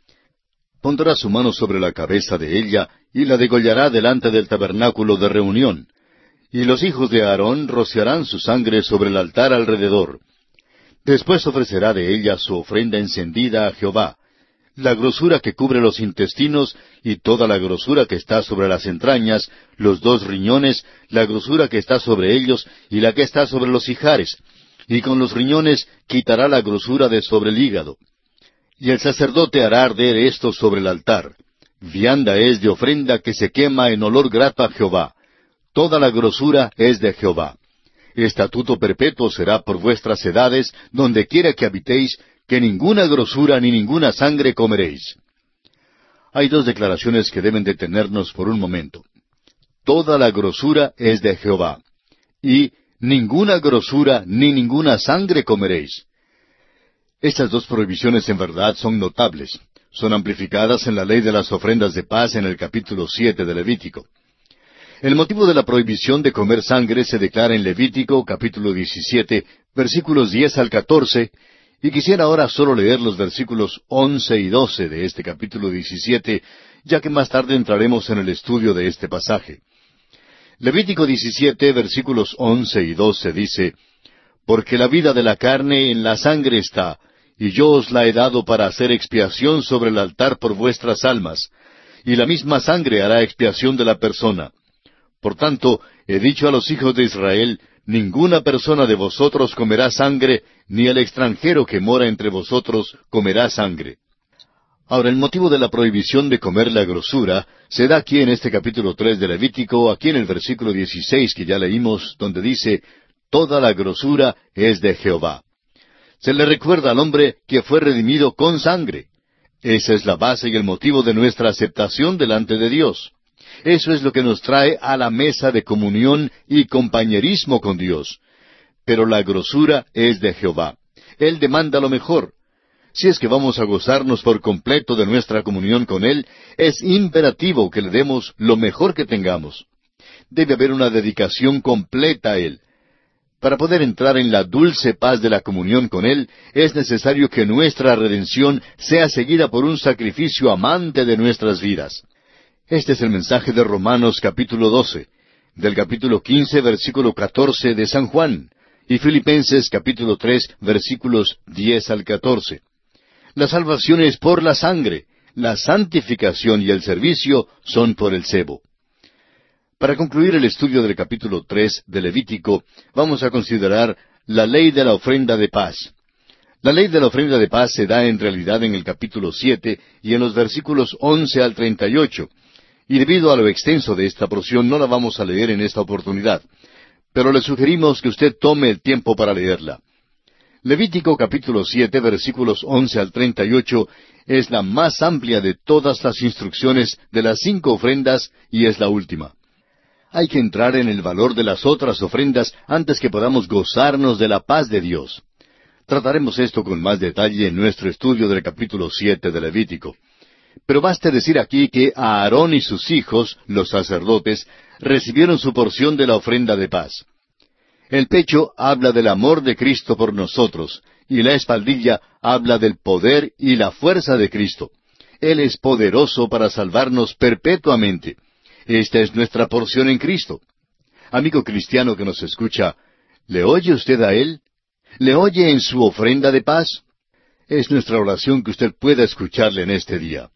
Pondrá su mano sobre la cabeza de ella y la degollará delante del tabernáculo de reunión. Y los hijos de Aarón rociarán su sangre sobre el altar alrededor. Después ofrecerá de ella su ofrenda encendida a Jehová, la grosura que cubre los intestinos y toda la grosura que está sobre las entrañas, los dos riñones, la grosura que está sobre ellos y la que está sobre los ijares, y con los riñones quitará la grosura de sobre el hígado. Y el sacerdote hará arder esto sobre el altar. Vianda es de ofrenda que se quema en olor grato a Jehová. Toda la grosura es de Jehová. Estatuto perpetuo será por vuestras edades, donde quiera que habitéis, que ninguna grosura ni ninguna sangre comeréis. Hay dos declaraciones que deben detenernos por un momento. Toda la grosura es de Jehová. Y ninguna grosura ni ninguna sangre comeréis. Estas dos prohibiciones en verdad son notables. Son amplificadas en la ley de las ofrendas de paz en el capítulo siete de Levítico. El motivo de la prohibición de comer sangre se declara en Levítico capítulo diecisiete, versículos diez al catorce, y quisiera ahora solo leer los versículos once y doce de este capítulo diecisiete, ya que más tarde entraremos en el estudio de este pasaje. Levítico diecisiete, versículos once y doce dice, Porque la vida de la carne en la sangre está, y yo os la he dado para hacer expiación sobre el altar por vuestras almas. y la misma sangre hará expiación de la persona. Por tanto, he dicho a los hijos de Israel, ninguna persona de vosotros comerá sangre, ni el extranjero que mora entre vosotros comerá sangre. Ahora, el motivo de la prohibición de comer la grosura se da aquí en este capítulo tres de Levítico, aquí en el versículo dieciséis que ya leímos, donde dice, toda la grosura es de Jehová. Se le recuerda al hombre que fue redimido con sangre. Esa es la base y el motivo de nuestra aceptación delante de Dios. Eso es lo que nos trae a la mesa de comunión y compañerismo con Dios. Pero la grosura es de Jehová. Él demanda lo mejor. Si es que vamos a gozarnos por completo de nuestra comunión con Él, es imperativo que le demos lo mejor que tengamos. Debe haber una dedicación completa a Él. Para poder entrar en la dulce paz de la comunión con Él, es necesario que nuestra redención sea seguida por un sacrificio amante de nuestras vidas. Este es el mensaje de Romanos capítulo doce, del capítulo quince, versículo catorce de San Juan, y Filipenses capítulo tres, versículos diez al catorce. La salvación es por la sangre, la santificación y el servicio son por el cebo. Para concluir el estudio del capítulo tres de Levítico, vamos a considerar la ley de la ofrenda de paz. La ley de la ofrenda de paz se da en realidad en el capítulo siete y en los versículos once al treinta y ocho, y debido a lo extenso de esta porción no la vamos a leer en esta oportunidad, pero le sugerimos que usted tome el tiempo para leerla. Levítico capítulo siete, versículos once al treinta y ocho, es la más amplia de todas las instrucciones de las cinco ofrendas y es la última. Hay que entrar en el valor de las otras ofrendas antes que podamos gozarnos de la paz de Dios. Trataremos esto con más detalle en nuestro estudio del capítulo siete de Levítico. Pero baste decir aquí que Aarón y sus hijos, los sacerdotes, recibieron su porción de la ofrenda de paz. El pecho habla del amor de Cristo por nosotros, y la espaldilla habla del poder y la fuerza de Cristo. Él es poderoso para salvarnos perpetuamente. Esta es nuestra porción en Cristo. Amigo cristiano que nos escucha, ¿le oye usted a Él? ¿Le oye en su ofrenda de paz? Es nuestra oración que usted pueda escucharle en este día.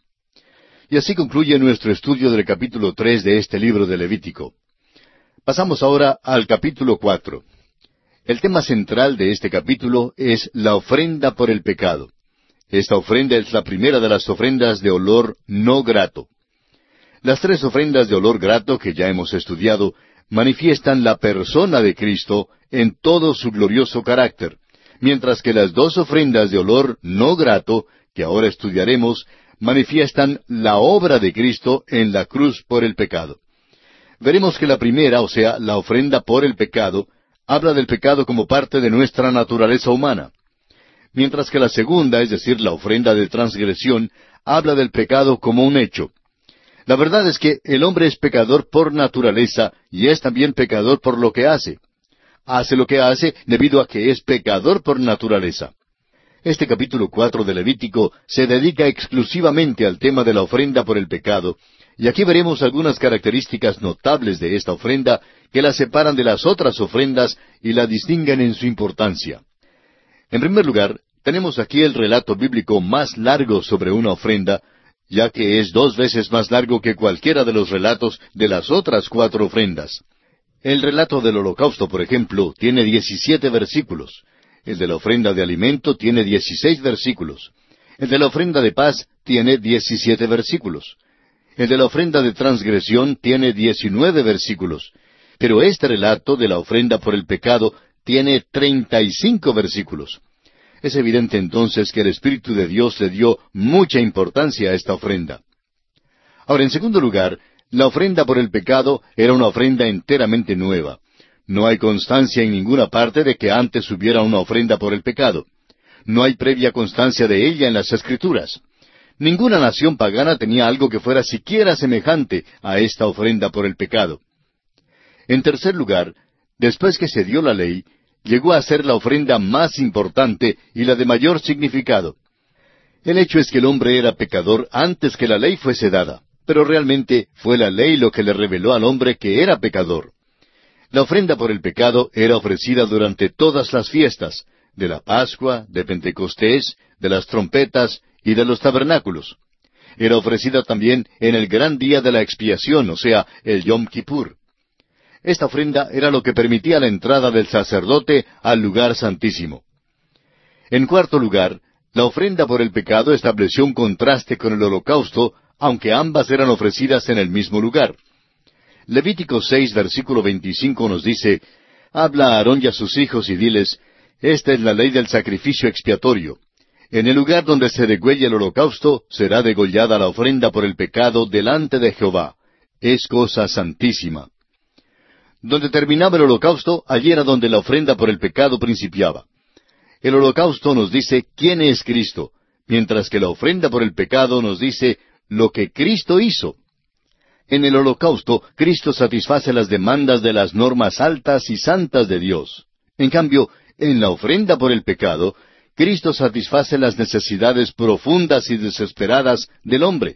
Y así concluye nuestro estudio del capítulo tres de este libro de Levítico. Pasamos ahora al capítulo cuatro. El tema central de este capítulo es la ofrenda por el pecado. Esta ofrenda es la primera de las ofrendas de olor no grato. Las tres ofrendas de olor grato que ya hemos estudiado manifiestan la persona de Cristo en todo su glorioso carácter, mientras que las dos ofrendas de olor no grato, que ahora estudiaremos, manifiestan la obra de Cristo en la cruz por el pecado. Veremos que la primera, o sea, la ofrenda por el pecado, habla del pecado como parte de nuestra naturaleza humana, mientras que la segunda, es decir, la ofrenda de transgresión, habla del pecado como un hecho. La verdad es que el hombre es pecador por naturaleza y es también pecador por lo que hace. Hace lo que hace debido a que es pecador por naturaleza. Este capítulo cuatro de Levítico se dedica exclusivamente al tema de la ofrenda por el pecado, y aquí veremos algunas características notables de esta ofrenda que la separan de las otras ofrendas y la distinguen en su importancia. En primer lugar, tenemos aquí el relato bíblico más largo sobre una ofrenda, ya que es dos veces más largo que cualquiera de los relatos de las otras cuatro ofrendas. El relato del holocausto, por ejemplo, tiene diecisiete versículos. El de la ofrenda de alimento tiene dieciséis versículos. El de la ofrenda de paz tiene diecisiete versículos. El de la ofrenda de transgresión tiene diecinueve versículos. Pero este relato de la ofrenda por el pecado tiene treinta y cinco versículos. Es evidente entonces que el Espíritu de Dios le dio mucha importancia a esta ofrenda. Ahora, en segundo lugar, la ofrenda por el pecado era una ofrenda enteramente nueva. No hay constancia en ninguna parte de que antes hubiera una ofrenda por el pecado. No hay previa constancia de ella en las Escrituras. Ninguna nación pagana tenía algo que fuera siquiera semejante a esta ofrenda por el pecado. En tercer lugar, después que se dio la ley, llegó a ser la ofrenda más importante y la de mayor significado. El hecho es que el hombre era pecador antes que la ley fuese dada, pero realmente fue la ley lo que le reveló al hombre que era pecador. La ofrenda por el pecado era ofrecida durante todas las fiestas, de la Pascua, de Pentecostés, de las trompetas y de los tabernáculos. era ofrecida también en el gran día de la expiación, o sea, el Yom Kippur. Esta ofrenda era lo que permitía la entrada del sacerdote al lugar santísimo. En cuarto lugar, la ofrenda por el pecado estableció un contraste con el holocausto, aunque ambas eran ofrecidas en el mismo lugar. Levítico seis, versículo veinticinco nos dice, «Habla a Aarón y a sus hijos y diles, esta es la ley del sacrificio expiatorio. En el lugar donde se degüelle el holocausto, será degollada la ofrenda por el pecado delante de Jehová. Es cosa santísima». Donde terminaba el holocausto, allí era donde la ofrenda por el pecado principiaba. El holocausto nos dice quién es Cristo, mientras que la ofrenda por el pecado nos dice lo que Cristo hizo. En el holocausto, Cristo satisface las demandas de las normas altas y santas de Dios. En cambio, en la ofrenda por el pecado, Cristo satisface las necesidades profundas y desesperadas del hombre.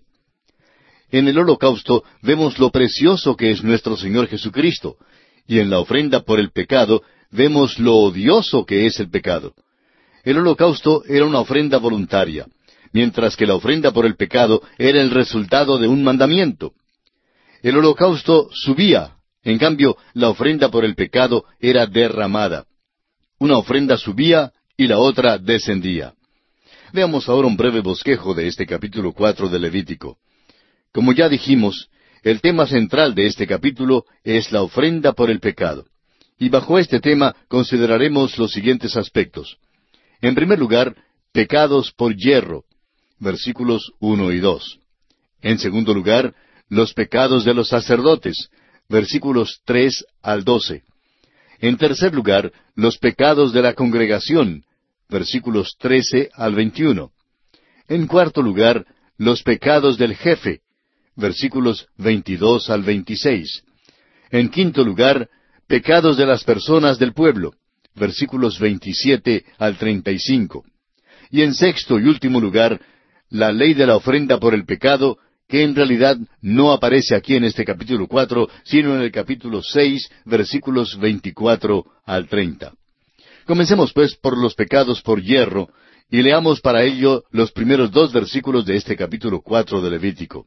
En el holocausto vemos lo precioso que es nuestro Señor Jesucristo, y en la ofrenda por el pecado vemos lo odioso que es el pecado. El holocausto era una ofrenda voluntaria, mientras que la ofrenda por el pecado era el resultado de un mandamiento. El holocausto subía, en cambio la ofrenda por el pecado era derramada. Una ofrenda subía y la otra descendía. Veamos ahora un breve bosquejo de este capítulo cuatro de Levítico. Como ya dijimos, el tema central de este capítulo es la ofrenda por el pecado. Y bajo este tema consideraremos los siguientes aspectos. En primer lugar, pecados por yerro, versículos uno y dos. En segundo lugar, los pecados de los sacerdotes, versículos tres al doce. En tercer lugar, los pecados de la congregación, versículos trece al veintiuno. En cuarto lugar, los pecados del jefe, versículos veintidós al veintiséis. En quinto lugar, pecados de las personas del pueblo, versículos veintisiete al treinta y cinco. Y en sexto y último lugar, la ley de la ofrenda por el pecado, que en realidad no aparece aquí en este capítulo cuatro, sino en el capítulo seis, versículos veinticuatro al treinta. Comencemos pues por los pecados por yerro, y leamos para ello los primeros dos versículos de este capítulo cuatro de Levítico.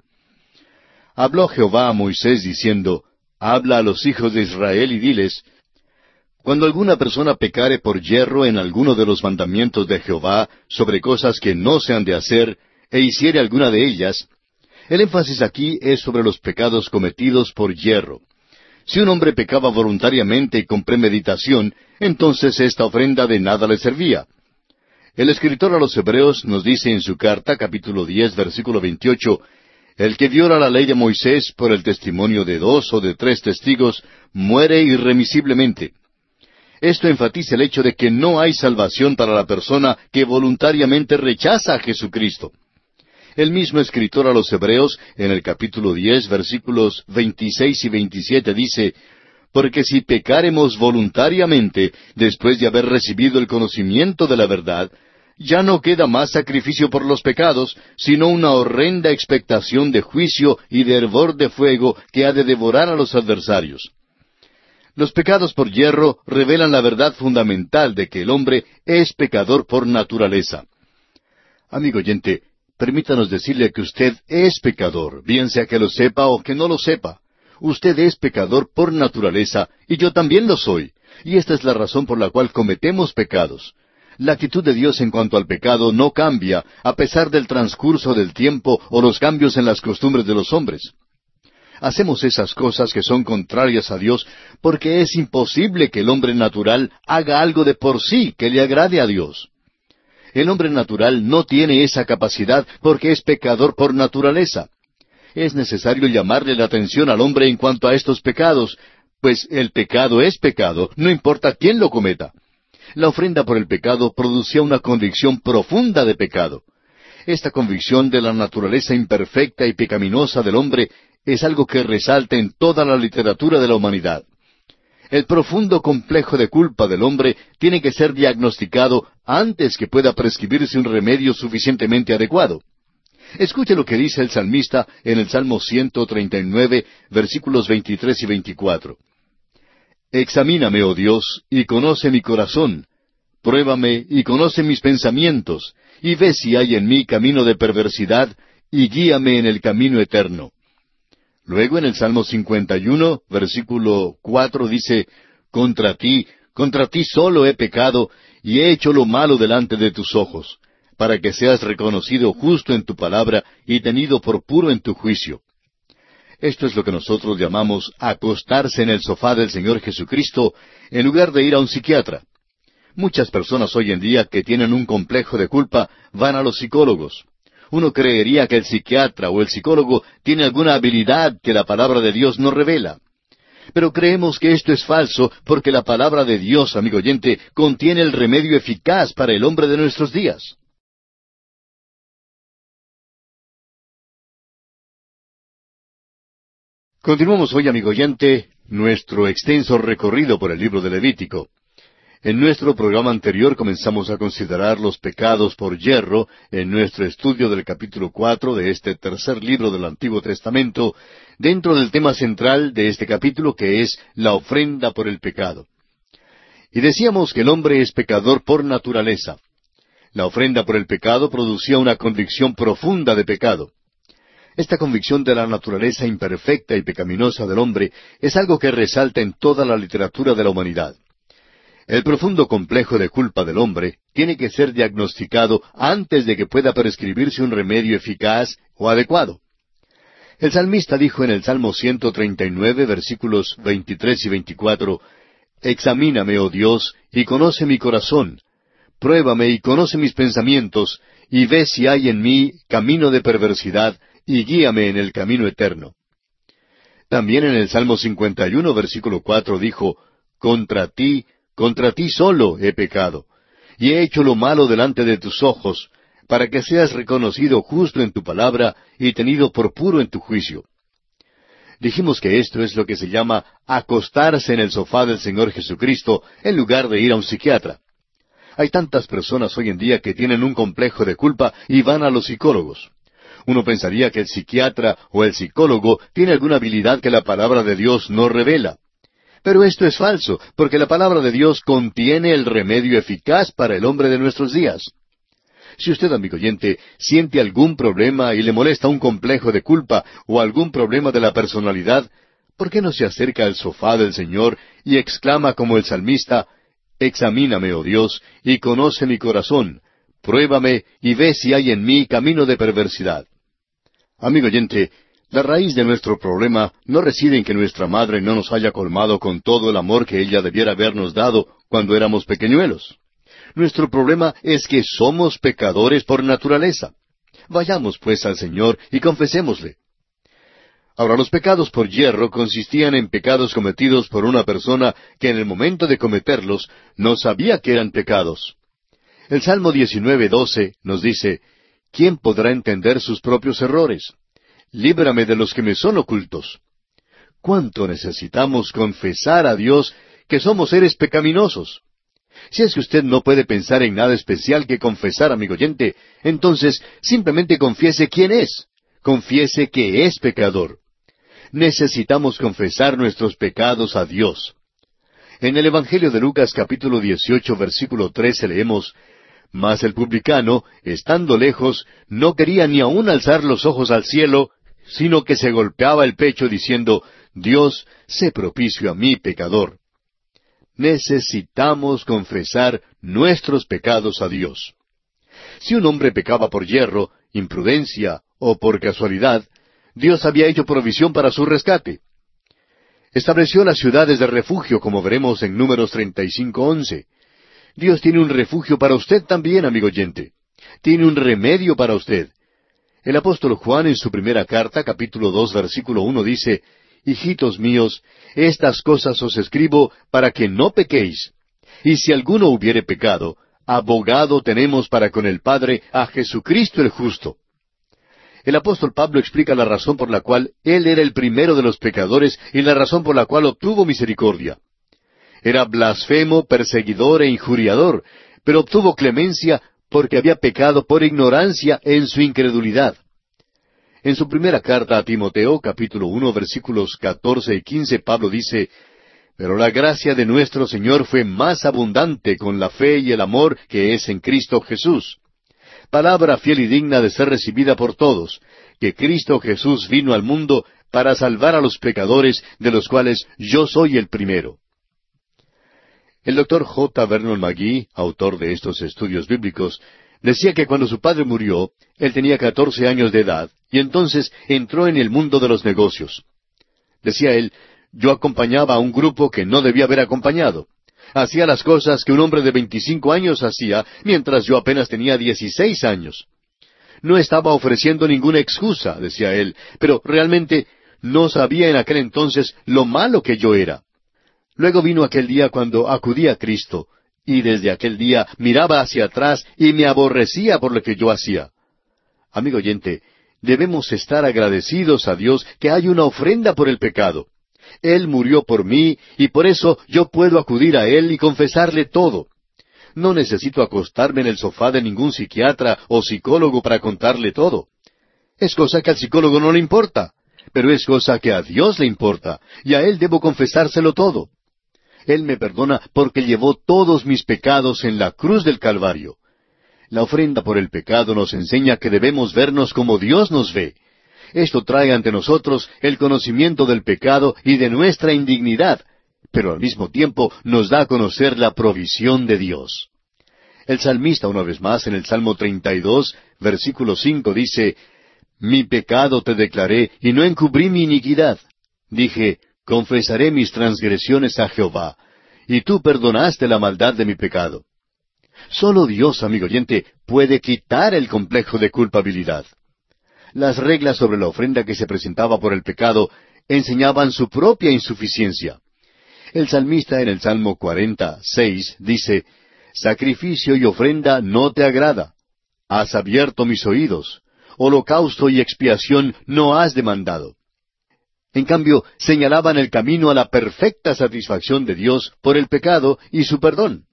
Habló Jehová a Moisés diciendo, «Habla a los hijos de Israel y diles, cuando alguna persona pecare por yerro en alguno de los mandamientos de Jehová sobre cosas que no se han de hacer, e hiciere alguna de ellas», el énfasis aquí es sobre los pecados cometidos por yerro. Si un hombre pecaba voluntariamente y con premeditación, entonces esta ofrenda de nada le servía. El escritor a los Hebreos nos dice en su carta, capítulo diez, versículo veintiocho, «El que viola la ley de Moisés por el testimonio de dos o de tres testigos, muere irremisiblemente». Esto enfatiza el hecho de que no hay salvación para la persona que voluntariamente rechaza a Jesucristo. El mismo escritor a los Hebreos, en el capítulo diez, versículos veintiséis y veintisiete, dice, «Porque si pecáremos voluntariamente, después de haber recibido el conocimiento de la verdad, ya no queda más sacrificio por los pecados, sino una horrenda expectación de juicio y de hervor de fuego que ha de devorar a los adversarios». Los pecados por yerro revelan la verdad fundamental de que el hombre es pecador por naturaleza. Amigo oyente, permítanos decirle que usted es pecador, bien sea que lo sepa o que no lo sepa. Usted es pecador por naturaleza, y yo también lo soy, y esta es la razón por la cual cometemos pecados. La actitud de Dios en cuanto al pecado no cambia, a pesar del transcurso del tiempo o los cambios en las costumbres de los hombres. Hacemos esas cosas que son contrarias a Dios porque es imposible que el hombre natural haga algo de por sí que le agrade a Dios. El hombre natural no tiene esa capacidad porque es pecador por naturaleza. Es necesario llamarle la atención al hombre en cuanto a estos pecados, pues el pecado es pecado, no importa quién lo cometa. La ofrenda por el pecado producía una convicción profunda de pecado. Esta convicción de la naturaleza imperfecta y pecaminosa del hombre es algo que resalta en toda la literatura de la humanidad. El profundo complejo de culpa del hombre tiene que ser diagnosticado antes que pueda prescribirse un remedio suficientemente adecuado. Escuche lo que dice el salmista en el Salmo ciento treinta y nueve, versículos veintitrés y veinticuatro. «Examíname, oh Dios, y conoce mi corazón. Pruébame y conoce mis pensamientos, y ve si hay en mí camino de perversidad, y guíame en el camino eterno. Luego en el Salmo cincuenta y uno, versículo cuatro dice, Contra ti, contra ti solo he pecado, y he hecho lo malo delante de tus ojos, para que seas reconocido justo en tu palabra y tenido por puro en tu juicio. Esto es lo que nosotros llamamos acostarse en el sofá del Señor Jesucristo en lugar de ir a un psiquiatra. Muchas personas hoy en día que tienen un complejo de culpa van a los psicólogos. Uno creería que el psiquiatra o el psicólogo tiene alguna habilidad que la palabra de Dios no revela. Pero creemos que esto es falso porque la palabra de Dios, amigo oyente, contiene el remedio eficaz para el hombre de nuestros días. Continuamos hoy, amigo oyente, nuestro extenso recorrido por el libro de Levítico. En nuestro programa anterior comenzamos a considerar los pecados por yerro en nuestro estudio del capítulo cuatro de este tercer libro del Antiguo Testamento, dentro del tema central de este capítulo que es la ofrenda por el pecado. Y decíamos que el hombre es pecador por naturaleza. La ofrenda por el pecado producía una convicción profunda de pecado. Esta convicción de la naturaleza imperfecta y pecaminosa del hombre es algo que resalta en toda la literatura de la humanidad. El profundo complejo de culpa del hombre tiene que ser diagnosticado antes de que pueda prescribirse un remedio eficaz o adecuado. El salmista dijo en el Salmo ciento treinta y nueve, versículos veintitrés y veinticuatro, Examíname, oh Dios, y conoce mi corazón. Pruébame y conoce mis pensamientos, y ve si hay en mí camino de perversidad, y guíame en el camino eterno. También en el Salmo cincuenta y uno, versículo cuatro, dijo, Contra ti, contra ti solo he pecado, y he hecho lo malo delante de tus ojos, para que seas reconocido justo en tu palabra y tenido por puro en tu juicio. Dijimos que esto es lo que se llama acostarse en el sofá del Señor Jesucristo en lugar de ir a un psiquiatra. Hay tantas personas hoy en día que tienen un complejo de culpa y van a los psicólogos. Uno pensaría que el psiquiatra o el psicólogo tiene alguna habilidad que la palabra de Dios no revela. Pero esto es falso, porque la palabra de Dios contiene el remedio eficaz para el hombre de nuestros días. Si usted, amigo oyente, siente algún problema y le molesta un complejo de culpa o algún problema de la personalidad, ¿por qué no se acerca al sofá del Señor y exclama como el salmista, Examíname, oh Dios, y conoce mi corazón, pruébame y ve si hay en mí camino de perversidad? Amigo oyente, la raíz de nuestro problema no reside en que nuestra madre no nos haya colmado con todo el amor que ella debiera habernos dado cuando éramos pequeñuelos. Nuestro problema es que somos pecadores por naturaleza. Vayamos pues al Señor y confesémosle. Ahora, los pecados por yerro consistían en pecados cometidos por una persona que en el momento de cometerlos no sabía que eran pecados. El Salmo diecinueve, doce nos dice, ¿Quién podrá entender sus propios errores? Líbrame de los que me son ocultos. ¿Cuánto necesitamos confesar a Dios que somos seres pecaminosos? Si es que usted no puede pensar en nada especial que confesar, amigo oyente, entonces simplemente confiese quién es. Confiese que es pecador. Necesitamos confesar nuestros pecados a Dios. En el Evangelio de Lucas capítulo dieciocho, versículo trece leemos, Mas el publicano, estando lejos, no quería ni aun alzar los ojos al cielo, sino que se golpeaba el pecho diciendo, Dios, sé propicio a mí, pecador. Necesitamos confesar nuestros pecados a Dios. Si un hombre pecaba por yerro, imprudencia o por casualidad, Dios había hecho provisión para su rescate. Estableció las ciudades de refugio, como veremos en Números treinta y cinco, once. Dios tiene un refugio para usted también, amigo oyente. Tiene un remedio para usted. El apóstol Juan en su primera carta, capítulo dos, versículo uno, dice, Hijitos míos, estas cosas os escribo para que no pequéis. Y si alguno hubiere pecado, abogado tenemos para con el Padre a Jesucristo el justo. El apóstol Pablo explica la razón por la cual él era el primero de los pecadores y la razón por la cual obtuvo misericordia. Era blasfemo, perseguidor e injuriador, pero obtuvo clemencia porque había pecado por ignorancia en su incredulidad. En su primera carta a Timoteo, capítulo uno, versículos catorce y quince, Pablo dice, Pero la gracia de nuestro Señor fue más abundante con la fe y el amor que es en Cristo Jesús. palabra fiel y digna de ser recibida por todos, que Cristo Jesús vino al mundo para salvar a los pecadores, de los cuales yo soy el primero. El doctor J. Vernon McGee, autor de estos estudios bíblicos, decía que cuando su padre murió, él tenía catorce años de edad, y entonces entró en el mundo de los negocios. Decía él, yo acompañaba a un grupo que no debía haber acompañado. Hacía las cosas que un hombre de veinticinco años hacía, mientras yo apenas tenía dieciséis años. No estaba ofreciendo ninguna excusa, decía él, pero realmente no sabía en aquel entonces lo malo que yo era. Luego vino aquel día cuando acudí a Cristo, y desde aquel día miraba hacia atrás y me aborrecía por lo que yo hacía. Amigo oyente, debemos estar agradecidos a Dios que hay una ofrenda por el pecado. Él murió por mí, y por eso yo puedo acudir a Él y confesarle todo. No necesito acostarme en el sofá de ningún psiquiatra o psicólogo para contarle todo. Es cosa que al psicólogo no le importa, pero es cosa que a Dios le importa, y a Él debo confesárselo todo. Él me perdona porque llevó todos mis pecados en la cruz del Calvario. La ofrenda por el pecado nos enseña que debemos vernos como Dios nos ve. Esto trae ante nosotros el conocimiento del pecado y de nuestra indignidad, pero al mismo tiempo nos da a conocer la provisión de Dios. El salmista, una vez más, en el Salmo treinta y dos, versículo cinco, dice, Mi pecado te declaré, y no encubrí mi iniquidad. Dije, confesaré mis transgresiones a Jehová, y tú perdonaste la maldad de mi pecado. Solo Dios, amigo oyente, puede quitar el complejo de culpabilidad. Las reglas sobre la ofrenda que se presentaba por el pecado enseñaban su propia insuficiencia. El salmista en el Salmo cuarenta, seis, dice, Sacrificio y ofrenda no te agrada. Has abierto mis oídos. Holocausto y expiación no has demandado. En cambio, señalaban el camino a la perfecta satisfacción de Dios por el pecado y su perdón.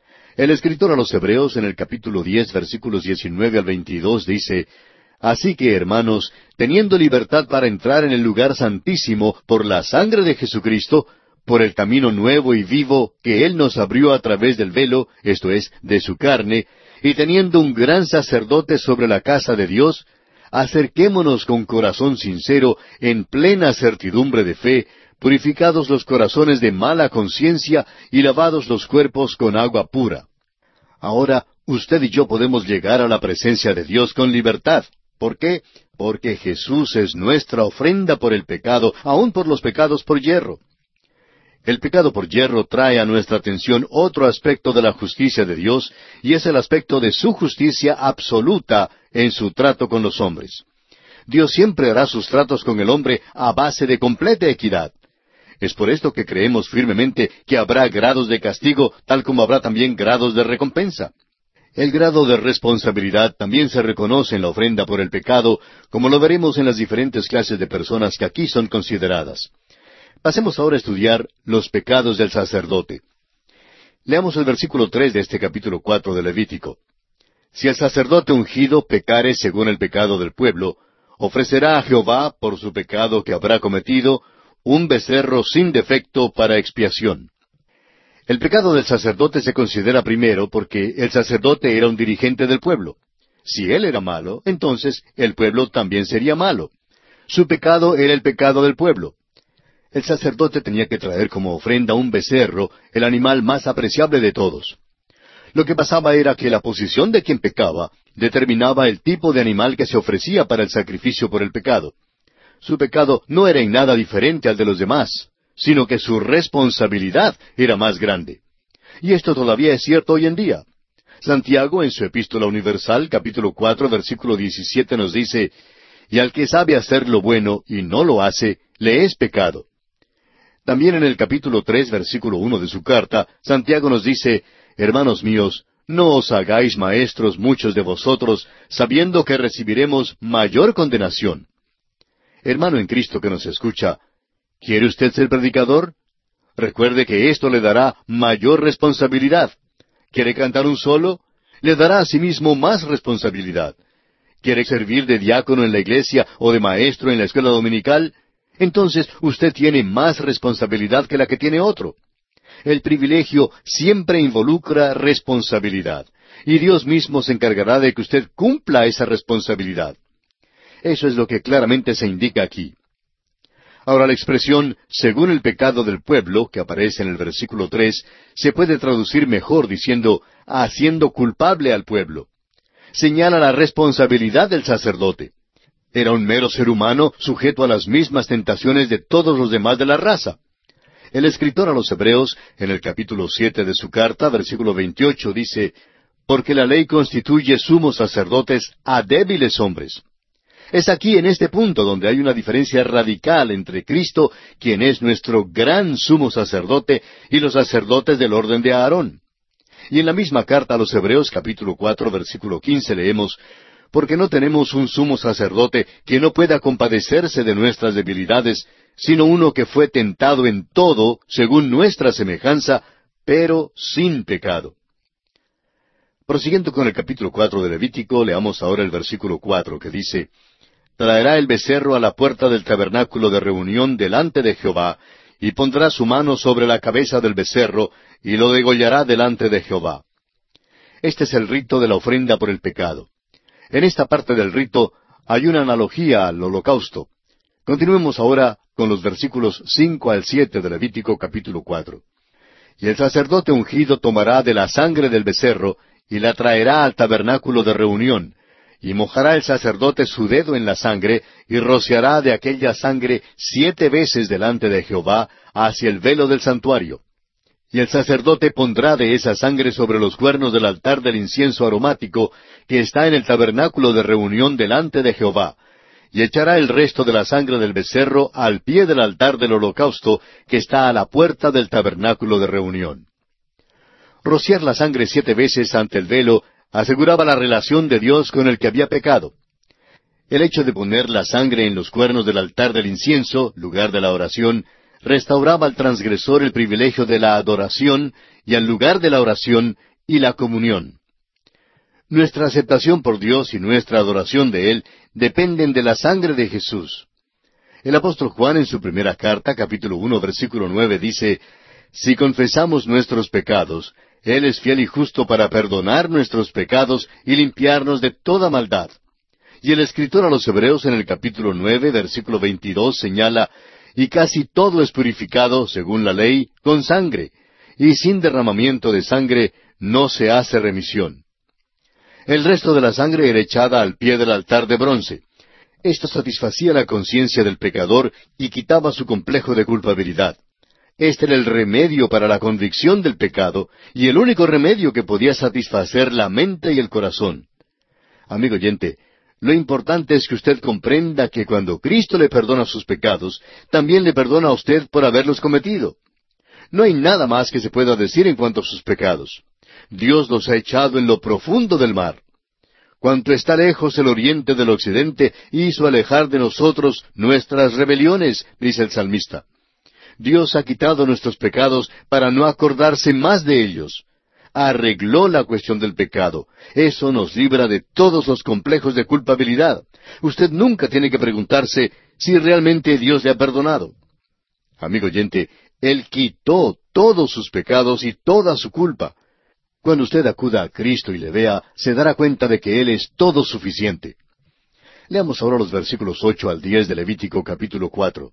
El escritor a los Hebreos en el capítulo diez, versículos diecinueve al veintidós, dice, Así que, hermanos, teniendo libertad para entrar en el lugar santísimo por la sangre de Jesucristo, por el camino nuevo y vivo que Él nos abrió a través del velo, esto es, de su carne, y teniendo un gran sacerdote sobre la casa de Dios, acerquémonos con corazón sincero, en plena certidumbre de fe, purificados los corazones de mala conciencia y lavados los cuerpos con agua pura. Ahora, usted y yo podemos llegar a la presencia de Dios con libertad. ¿Por qué? Porque Jesús es nuestra ofrenda por el pecado, aun por los pecados por yerro. El pecado por yerro trae a nuestra atención otro aspecto de la justicia de Dios, y es el aspecto de su justicia absoluta en su trato con los hombres. Dios siempre hará sus tratos con el hombre a base de completa equidad. Es por esto que creemos firmemente que habrá grados de castigo, tal como habrá también grados de recompensa. El grado de responsabilidad también se reconoce en la ofrenda por el pecado, como lo veremos en las diferentes clases de personas que aquí son consideradas. Pasemos ahora a estudiar los pecados del sacerdote. Leamos el versículo tres de este capítulo cuatro de Levítico. Si el sacerdote ungido pecare según el pecado del pueblo, ofrecerá a Jehová, por su pecado que habrá cometido, un becerro sin defecto para expiación. El pecado del sacerdote se considera primero porque el sacerdote era un dirigente del pueblo. Si él era malo, entonces el pueblo también sería malo. Su pecado era el pecado del pueblo. El sacerdote tenía que traer como ofrenda un becerro, el animal más apreciable de todos. Lo que pasaba era que la posición de quien pecaba determinaba el tipo de animal que se ofrecía para el sacrificio por el pecado. Su pecado no era en nada diferente al de los demás, sino que su responsabilidad era más grande. Y esto todavía es cierto hoy en día. Santiago, en su Epístola Universal, capítulo cuatro, versículo diecisiete, nos dice, «Y al que sabe hacer lo bueno y no lo hace, le es pecado». También en el capítulo tres, versículo uno de su carta, Santiago nos dice, «Hermanos míos, no os hagáis maestros muchos de vosotros, sabiendo que recibiremos mayor condenación». Hermano en Cristo que nos escucha, ¿quiere usted ser predicador? Recuerde que esto le dará mayor responsabilidad. ¿Quiere cantar un solo? Le dará asimismo más responsabilidad. ¿Quiere servir de diácono en la iglesia o de maestro en la escuela dominical? Entonces usted tiene más responsabilidad que la que tiene otro. El privilegio siempre involucra responsabilidad. y Dios mismo se encargará de que usted cumpla esa responsabilidad. Eso es lo que claramente se indica aquí. Ahora, la expresión según el pecado del pueblo, que aparece en el versículo tres, se puede traducir mejor diciendo haciendo culpable al pueblo. Señala la responsabilidad del sacerdote. Era un mero ser humano sujeto a las mismas tentaciones de todos los demás de la raza. El escritor a los Hebreos, en el capítulo siete de su carta, versículo veintiocho, dice, porque la ley constituye sumos sacerdotes a débiles hombres. Es aquí en este punto donde hay una diferencia radical entre Cristo, quien es nuestro gran sumo sacerdote, y los sacerdotes del orden de Aarón. Y en la misma carta a los Hebreos, capítulo cuatro, versículo quince, leemos, porque no tenemos un sumo sacerdote que no pueda compadecerse de nuestras debilidades, sino uno que fue tentado en todo, según nuestra semejanza, pero sin pecado. Prosiguiendo con el capítulo cuatro de Levítico, leamos ahora el versículo cuatro, que dice, traerá el becerro a la puerta del tabernáculo de reunión delante de Jehová, y pondrá su mano sobre la cabeza del becerro, y lo degollará delante de Jehová. Este es el rito de la ofrenda por el pecado. En esta parte del rito hay una analogía al holocausto. Continuemos ahora con los versículos cinco al siete de Levítico capítulo cuatro. Y el sacerdote ungido tomará de la sangre del becerro, y la traerá al tabernáculo de reunión, y mojará el sacerdote su dedo en la sangre, y rociará de aquella sangre siete veces delante de Jehová hacia el velo del santuario. Y el sacerdote pondrá de esa sangre sobre los cuernos del altar del incienso aromático, que está en el tabernáculo de reunión delante de Jehová, y echará el resto de la sangre del becerro al pie del altar del holocausto, que está a la puerta del tabernáculo de reunión. Rociar la sangre siete veces ante el velo aseguraba la relación de Dios con el que había pecado. El hecho de poner la sangre en los cuernos del altar del incienso, lugar de la oración, restauraba al transgresor el privilegio de la adoración y al lugar de la oración y la comunión. Nuestra aceptación por Dios y nuestra adoración de Él dependen de la sangre de Jesús. El apóstol Juan en su primera carta, capítulo uno, versículo nueve, dice, si confesamos nuestros pecados, Él es fiel y justo para perdonar nuestros pecados y limpiarnos de toda maldad. Y el escritor a los Hebreos en el capítulo nueve, versículo veintidós, señala, y casi todo es purificado, según la ley, con sangre, y sin derramamiento de sangre no se hace remisión. El resto de la sangre era echada al pie del altar de bronce. Esto satisfacía la conciencia del pecador y quitaba su complejo de culpabilidad. Este era el remedio para la convicción del pecado, y el único remedio que podía satisfacer la mente y el corazón. Amigo oyente, lo importante es que usted comprenda que cuando Cristo le perdona sus pecados, también le perdona a usted por haberlos cometido. No hay nada más que se pueda decir en cuanto a sus pecados. Dios los ha echado en lo profundo del mar. Cuanto está lejos el oriente del occidente, hizo alejar de nosotros nuestras rebeliones, dice el salmista. Dios ha quitado nuestros pecados para no acordarse más de ellos. Arregló la cuestión del pecado. Eso nos libra de todos los complejos de culpabilidad. Usted nunca tiene que preguntarse si realmente Dios le ha perdonado. Amigo oyente, Él quitó todos sus pecados y toda su culpa. Cuando usted acuda a Cristo y le vea, se dará cuenta de que Él es todo suficiente. Leamos ahora los versículos ocho al diez de Levítico capítulo cuatro.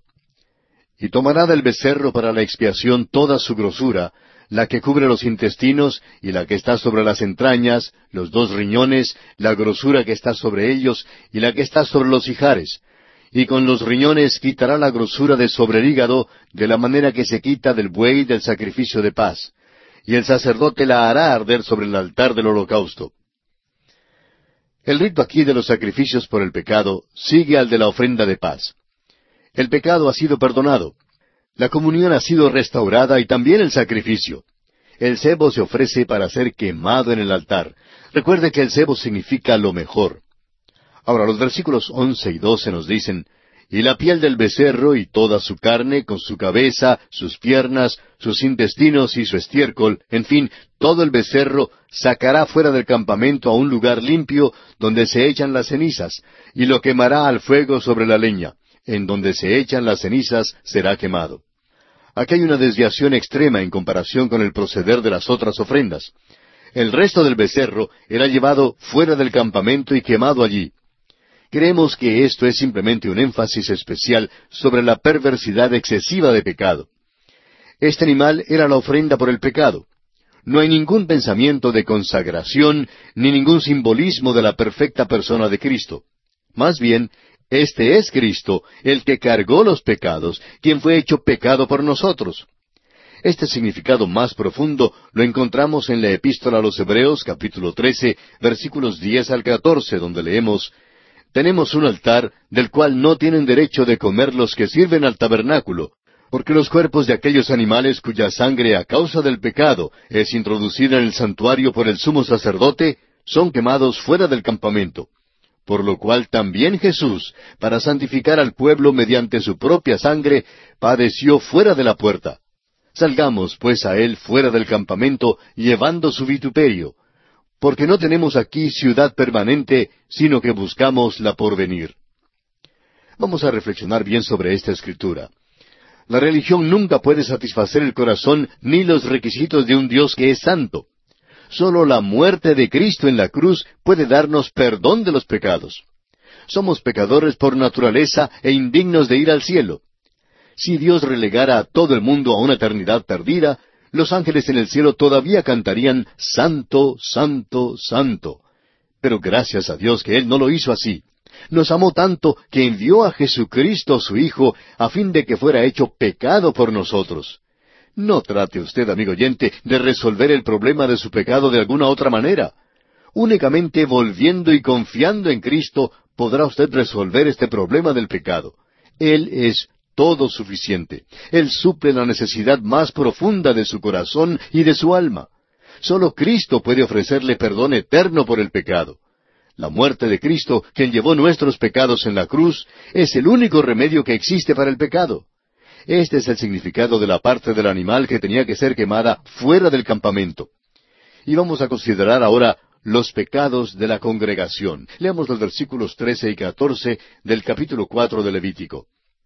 Y tomará del becerro para la expiación toda su grosura, la que cubre los intestinos y la que está sobre las entrañas, los dos riñones, la grosura que está sobre ellos y la que está sobre los ijares. Y con los riñones quitará la grosura de sobre el hígado, de la manera que se quita del buey del sacrificio de paz. Y el sacerdote la hará arder sobre el altar del holocausto. El rito aquí de los sacrificios por el pecado sigue al de la ofrenda de paz. El pecado ha sido perdonado. La comunión ha sido restaurada y también el sacrificio. El cebo se ofrece para ser quemado en el altar. Recuerde que el cebo significa lo mejor. Ahora, los versículos once y doce nos dicen, y la piel del becerro y toda su carne, con su cabeza, sus piernas, sus intestinos y su estiércol, en fin, todo el becerro, sacará fuera del campamento a un lugar limpio, donde se echan las cenizas, y lo quemará al fuego sobre la leña. En donde se echan las cenizas será quemado. Aquí hay una desviación extrema en comparación con el proceder de las otras ofrendas. El resto del becerro era llevado fuera del campamento y quemado allí. Creemos que esto es simplemente un énfasis especial sobre la perversidad excesiva de pecado. Este animal era la ofrenda por el pecado. No hay ningún pensamiento de consagración ni ningún simbolismo de la perfecta persona de Cristo. Más bien, este es Cristo, el que cargó los pecados, quien fue hecho pecado por nosotros. Este significado más profundo lo encontramos en la Epístola a los Hebreos, capítulo trece, versículos diez al catorce, donde leemos: «Tenemos un altar del cual no tienen derecho de comer los que sirven al tabernáculo, porque los cuerpos de aquellos animales cuya sangre a causa del pecado es introducida en el santuario por el sumo sacerdote, son quemados fuera del campamento. Por lo cual también Jesús, para santificar al pueblo mediante su propia sangre, padeció fuera de la puerta. Salgamos pues a él fuera del campamento, llevando su vituperio, porque no tenemos aquí ciudad permanente, sino que buscamos la porvenir». Vamos a reflexionar bien sobre esta escritura. La religión nunca puede satisfacer el corazón ni los requisitos de un Dios que es santo. Solo la muerte de Cristo en la cruz puede darnos perdón de los pecados. Somos pecadores por naturaleza e indignos de ir al cielo. Si Dios relegara a todo el mundo a una eternidad perdida, los ángeles en el cielo todavía cantarían «Santo, Santo, Santo». Pero gracias a Dios que Él no lo hizo así. Nos amó tanto que envió a Jesucristo su Hijo a fin de que fuera hecho pecado por nosotros. No trate usted, amigo oyente, de resolver el problema de su pecado de alguna otra manera. Únicamente volviendo y confiando en Cristo podrá usted resolver este problema del pecado. Él es todo suficiente. Él suple la necesidad más profunda de su corazón y de su alma. Solo Cristo puede ofrecerle perdón eterno por el pecado. La muerte de Cristo, quien llevó nuestros pecados en la cruz, es el único remedio que existe para el pecado. Este es el significado de la parte del animal que tenía que ser quemada fuera del campamento. Y vamos a considerar ahora los pecados de la congregación. Leamos los versículos trece y catorce del capítulo cuatro de Levítico.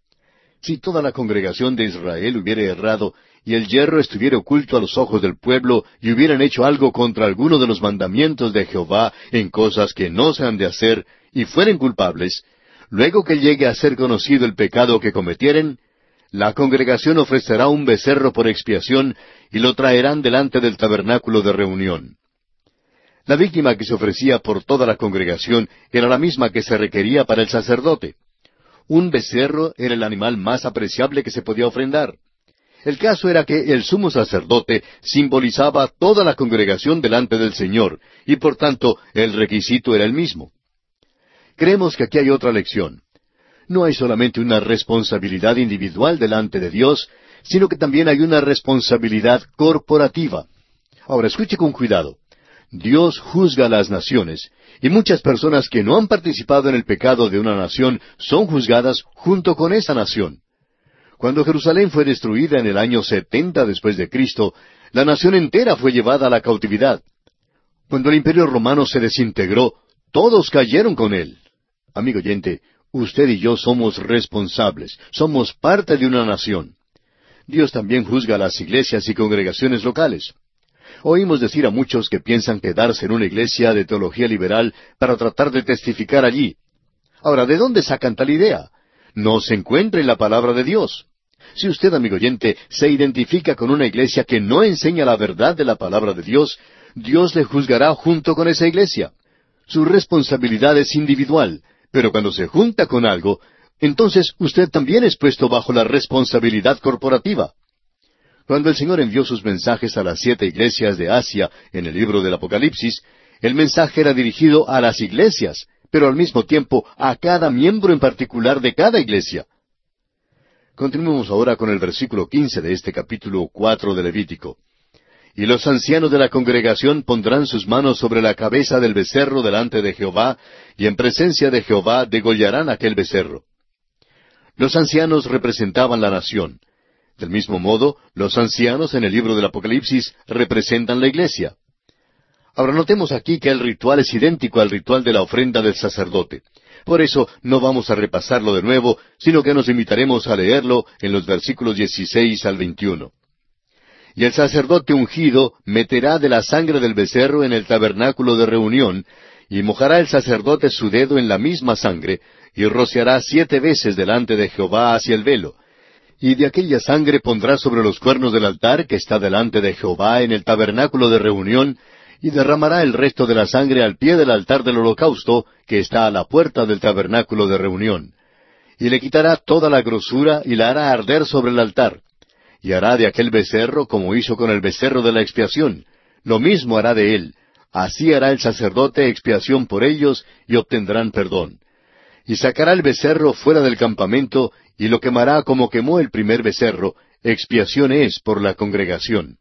Si toda la congregación de Israel hubiera errado, y el yerro estuviera oculto a los ojos del pueblo, y hubieran hecho algo contra alguno de los mandamientos de Jehová en cosas que no se han de hacer, y fueren culpables, luego que llegue a ser conocido el pecado que cometieren, la congregación ofrecerá un becerro por expiación, y lo traerán delante del tabernáculo de reunión. La víctima que se ofrecía por toda la congregación era la misma que se requería para el sacerdote. Un becerro era el animal más apreciable que se podía ofrendar. El caso era que el sumo sacerdote simbolizaba toda la congregación delante del Señor, y por tanto el requisito era el mismo. Creemos que aquí hay otra lección. No hay solamente una responsabilidad individual delante de Dios, sino que también hay una responsabilidad corporativa. Ahora, escuche con cuidado. Dios juzga a las naciones, y muchas personas que no han participado en el pecado de una nación son juzgadas junto con esa nación. Cuando Jerusalén fue destruida en el año setenta después de Cristo, la nación entera fue llevada a la cautividad. Cuando el imperio romano se desintegró, todos cayeron con él. Amigo oyente, usted y yo somos responsables, somos parte de una nación. Dios también juzga a las iglesias y congregaciones locales. Oímos decir a muchos que piensan quedarse en una iglesia de teología liberal para tratar de testificar allí. Ahora, ¿de dónde sacan tal idea? No se encuentra en la palabra de Dios. Si usted, amigo oyente, se identifica con una iglesia que no enseña la verdad de la palabra de Dios, Dios le juzgará junto con esa iglesia. Su responsabilidad es individual, pero cuando se junta con algo, entonces usted también es puesto bajo la responsabilidad corporativa. Cuando el Señor envió sus mensajes a las siete iglesias de Asia en el libro del Apocalipsis, el mensaje era dirigido a las iglesias, pero al mismo tiempo a cada miembro en particular de cada iglesia. Continuemos ahora con el versículo quince de este capítulo cuatro de Levítico. Y los ancianos de la congregación pondrán sus manos sobre la cabeza del becerro delante de Jehová, y en presencia de Jehová degollarán aquel becerro. Los ancianos representaban la nación. Del mismo modo, los ancianos en el libro del Apocalipsis representan la iglesia. Ahora notemos aquí que el ritual es idéntico al ritual de la ofrenda del sacerdote. Por eso no vamos a repasarlo de nuevo, sino que nos limitaremos a leerlo en los versículos dieciséis al veintiuno. Y el sacerdote ungido meterá de la sangre del becerro en el tabernáculo de reunión, y mojará el sacerdote su dedo en la misma sangre, y rociará siete veces delante de Jehová hacia el velo. Y de aquella sangre pondrá sobre los cuernos del altar que está delante de Jehová en el tabernáculo de reunión, y derramará el resto de la sangre al pie del altar del holocausto que está a la puerta del tabernáculo de reunión. Y le quitará toda la grosura y la hará arder sobre el altar. Y hará de aquel becerro como hizo con el becerro de la expiación. Lo mismo hará de él. Así hará el sacerdote expiación por ellos y obtendrán perdón. Y sacará el becerro fuera del campamento y lo quemará como quemó el primer becerro. Expiación es por la congregación.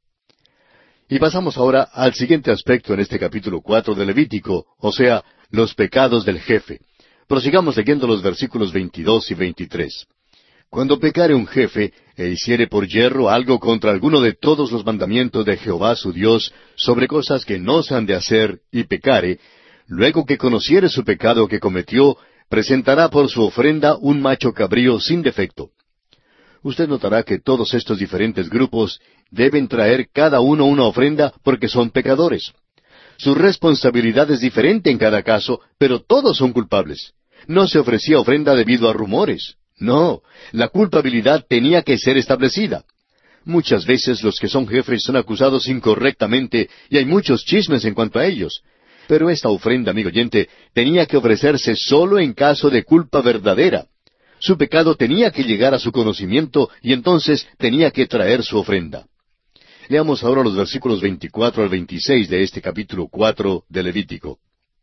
Y pasamos ahora al siguiente aspecto en este capítulo cuatro de Levítico, o sea, los pecados del jefe. Prosigamos leyendo los versículos veintidós y veintitrés. Cuando pecare un jefe, e hiciere por yerro algo contra alguno de todos los mandamientos de Jehová su Dios, sobre cosas que no se han de hacer, y pecare, luego que conociere su pecado que cometió, presentará por su ofrenda un macho cabrío sin defecto. Usted notará que todos estos diferentes grupos deben traer cada uno una ofrenda porque son pecadores. Su responsabilidad es diferente en cada caso, pero todos son culpables. No se ofrecía ofrenda debido a rumores. No, la culpabilidad tenía que ser establecida. Muchas veces los que son jefes son acusados incorrectamente y hay muchos chismes en cuanto a ellos. Pero esta ofrenda, amigo oyente, tenía que ofrecerse solo en caso de culpa verdadera. Su pecado tenía que llegar a su conocimiento y entonces tenía que traer su ofrenda. Leamos ahora los versículos veinticuatro al veintiséis de este capítulo cuatro de Levítico.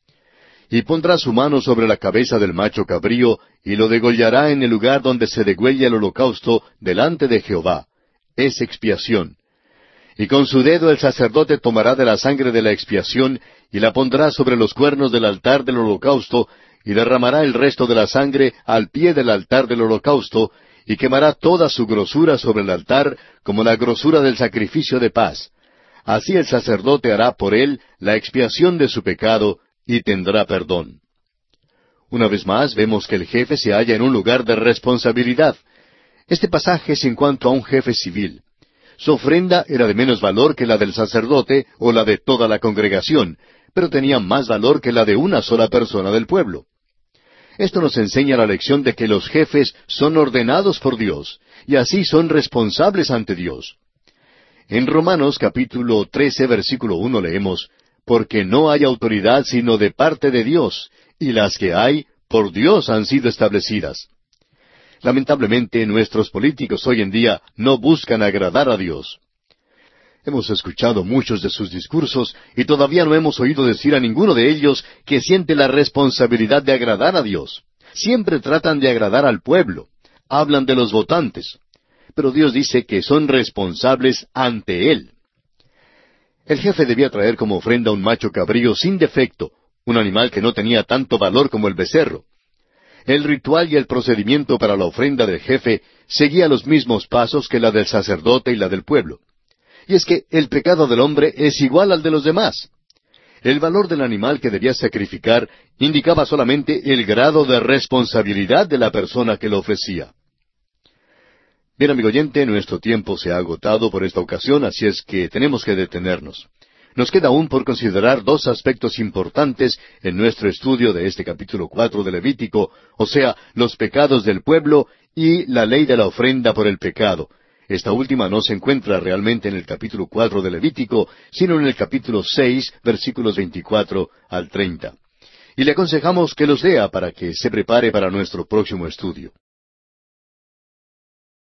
Y pondrá su mano sobre la cabeza del macho cabrío, y lo degollará en el lugar donde se degüella el holocausto delante de Jehová. Es expiación. Y con su dedo el sacerdote tomará de la sangre de la expiación, y la pondrá sobre los cuernos del altar del holocausto, y derramará el resto de la sangre al pie del altar del holocausto, y quemará toda su grosura sobre el altar, como la grosura del sacrificio de paz. Así el sacerdote hará por él la expiación de su pecado, y tendrá perdón. Una vez más, vemos que el jefe se halla en un lugar de responsabilidad. Este pasaje es en cuanto a un jefe civil. Su ofrenda era de menos valor que la del sacerdote o la de toda la congregación, pero tenía más valor que la de una sola persona del pueblo. Esto nos enseña la lección de que los jefes son ordenados por Dios, y así son responsables ante Dios. En Romanos capítulo trece, versículo uno leemos, «Porque no hay autoridad sino de parte de Dios, y las que hay, por Dios han sido establecidas». Lamentablemente, nuestros políticos hoy en día no buscan agradar a Dios. Hemos escuchado muchos de sus discursos y todavía no hemos oído decir a ninguno de ellos que siente la responsabilidad de agradar a Dios. Siempre tratan de agradar al pueblo. Hablan de los votantes. Pero Dios dice que son responsables ante Él. El jefe debía traer como ofrenda un macho cabrío sin defecto, un animal que no tenía tanto valor como el becerro. El ritual y el procedimiento para la ofrenda del jefe seguía los mismos pasos que la del sacerdote y la del pueblo. Y es que el pecado del hombre es igual al de los demás. El valor del animal que debía sacrificar indicaba solamente el grado de responsabilidad de la persona que lo ofrecía. Bien, amigo oyente, nuestro tiempo se ha agotado por esta ocasión, así es que tenemos que detenernos. Nos queda aún por considerar dos aspectos importantes en nuestro estudio de este capítulo cuatro de Levítico, o sea, los pecados del pueblo y la ley de la ofrenda por el pecado. Esta última no se encuentra realmente en el capítulo cuatro de Levítico, sino en el capítulo seis, versículos veinticuatro al treinta. Y le aconsejamos que los lea para que se prepare para nuestro próximo estudio.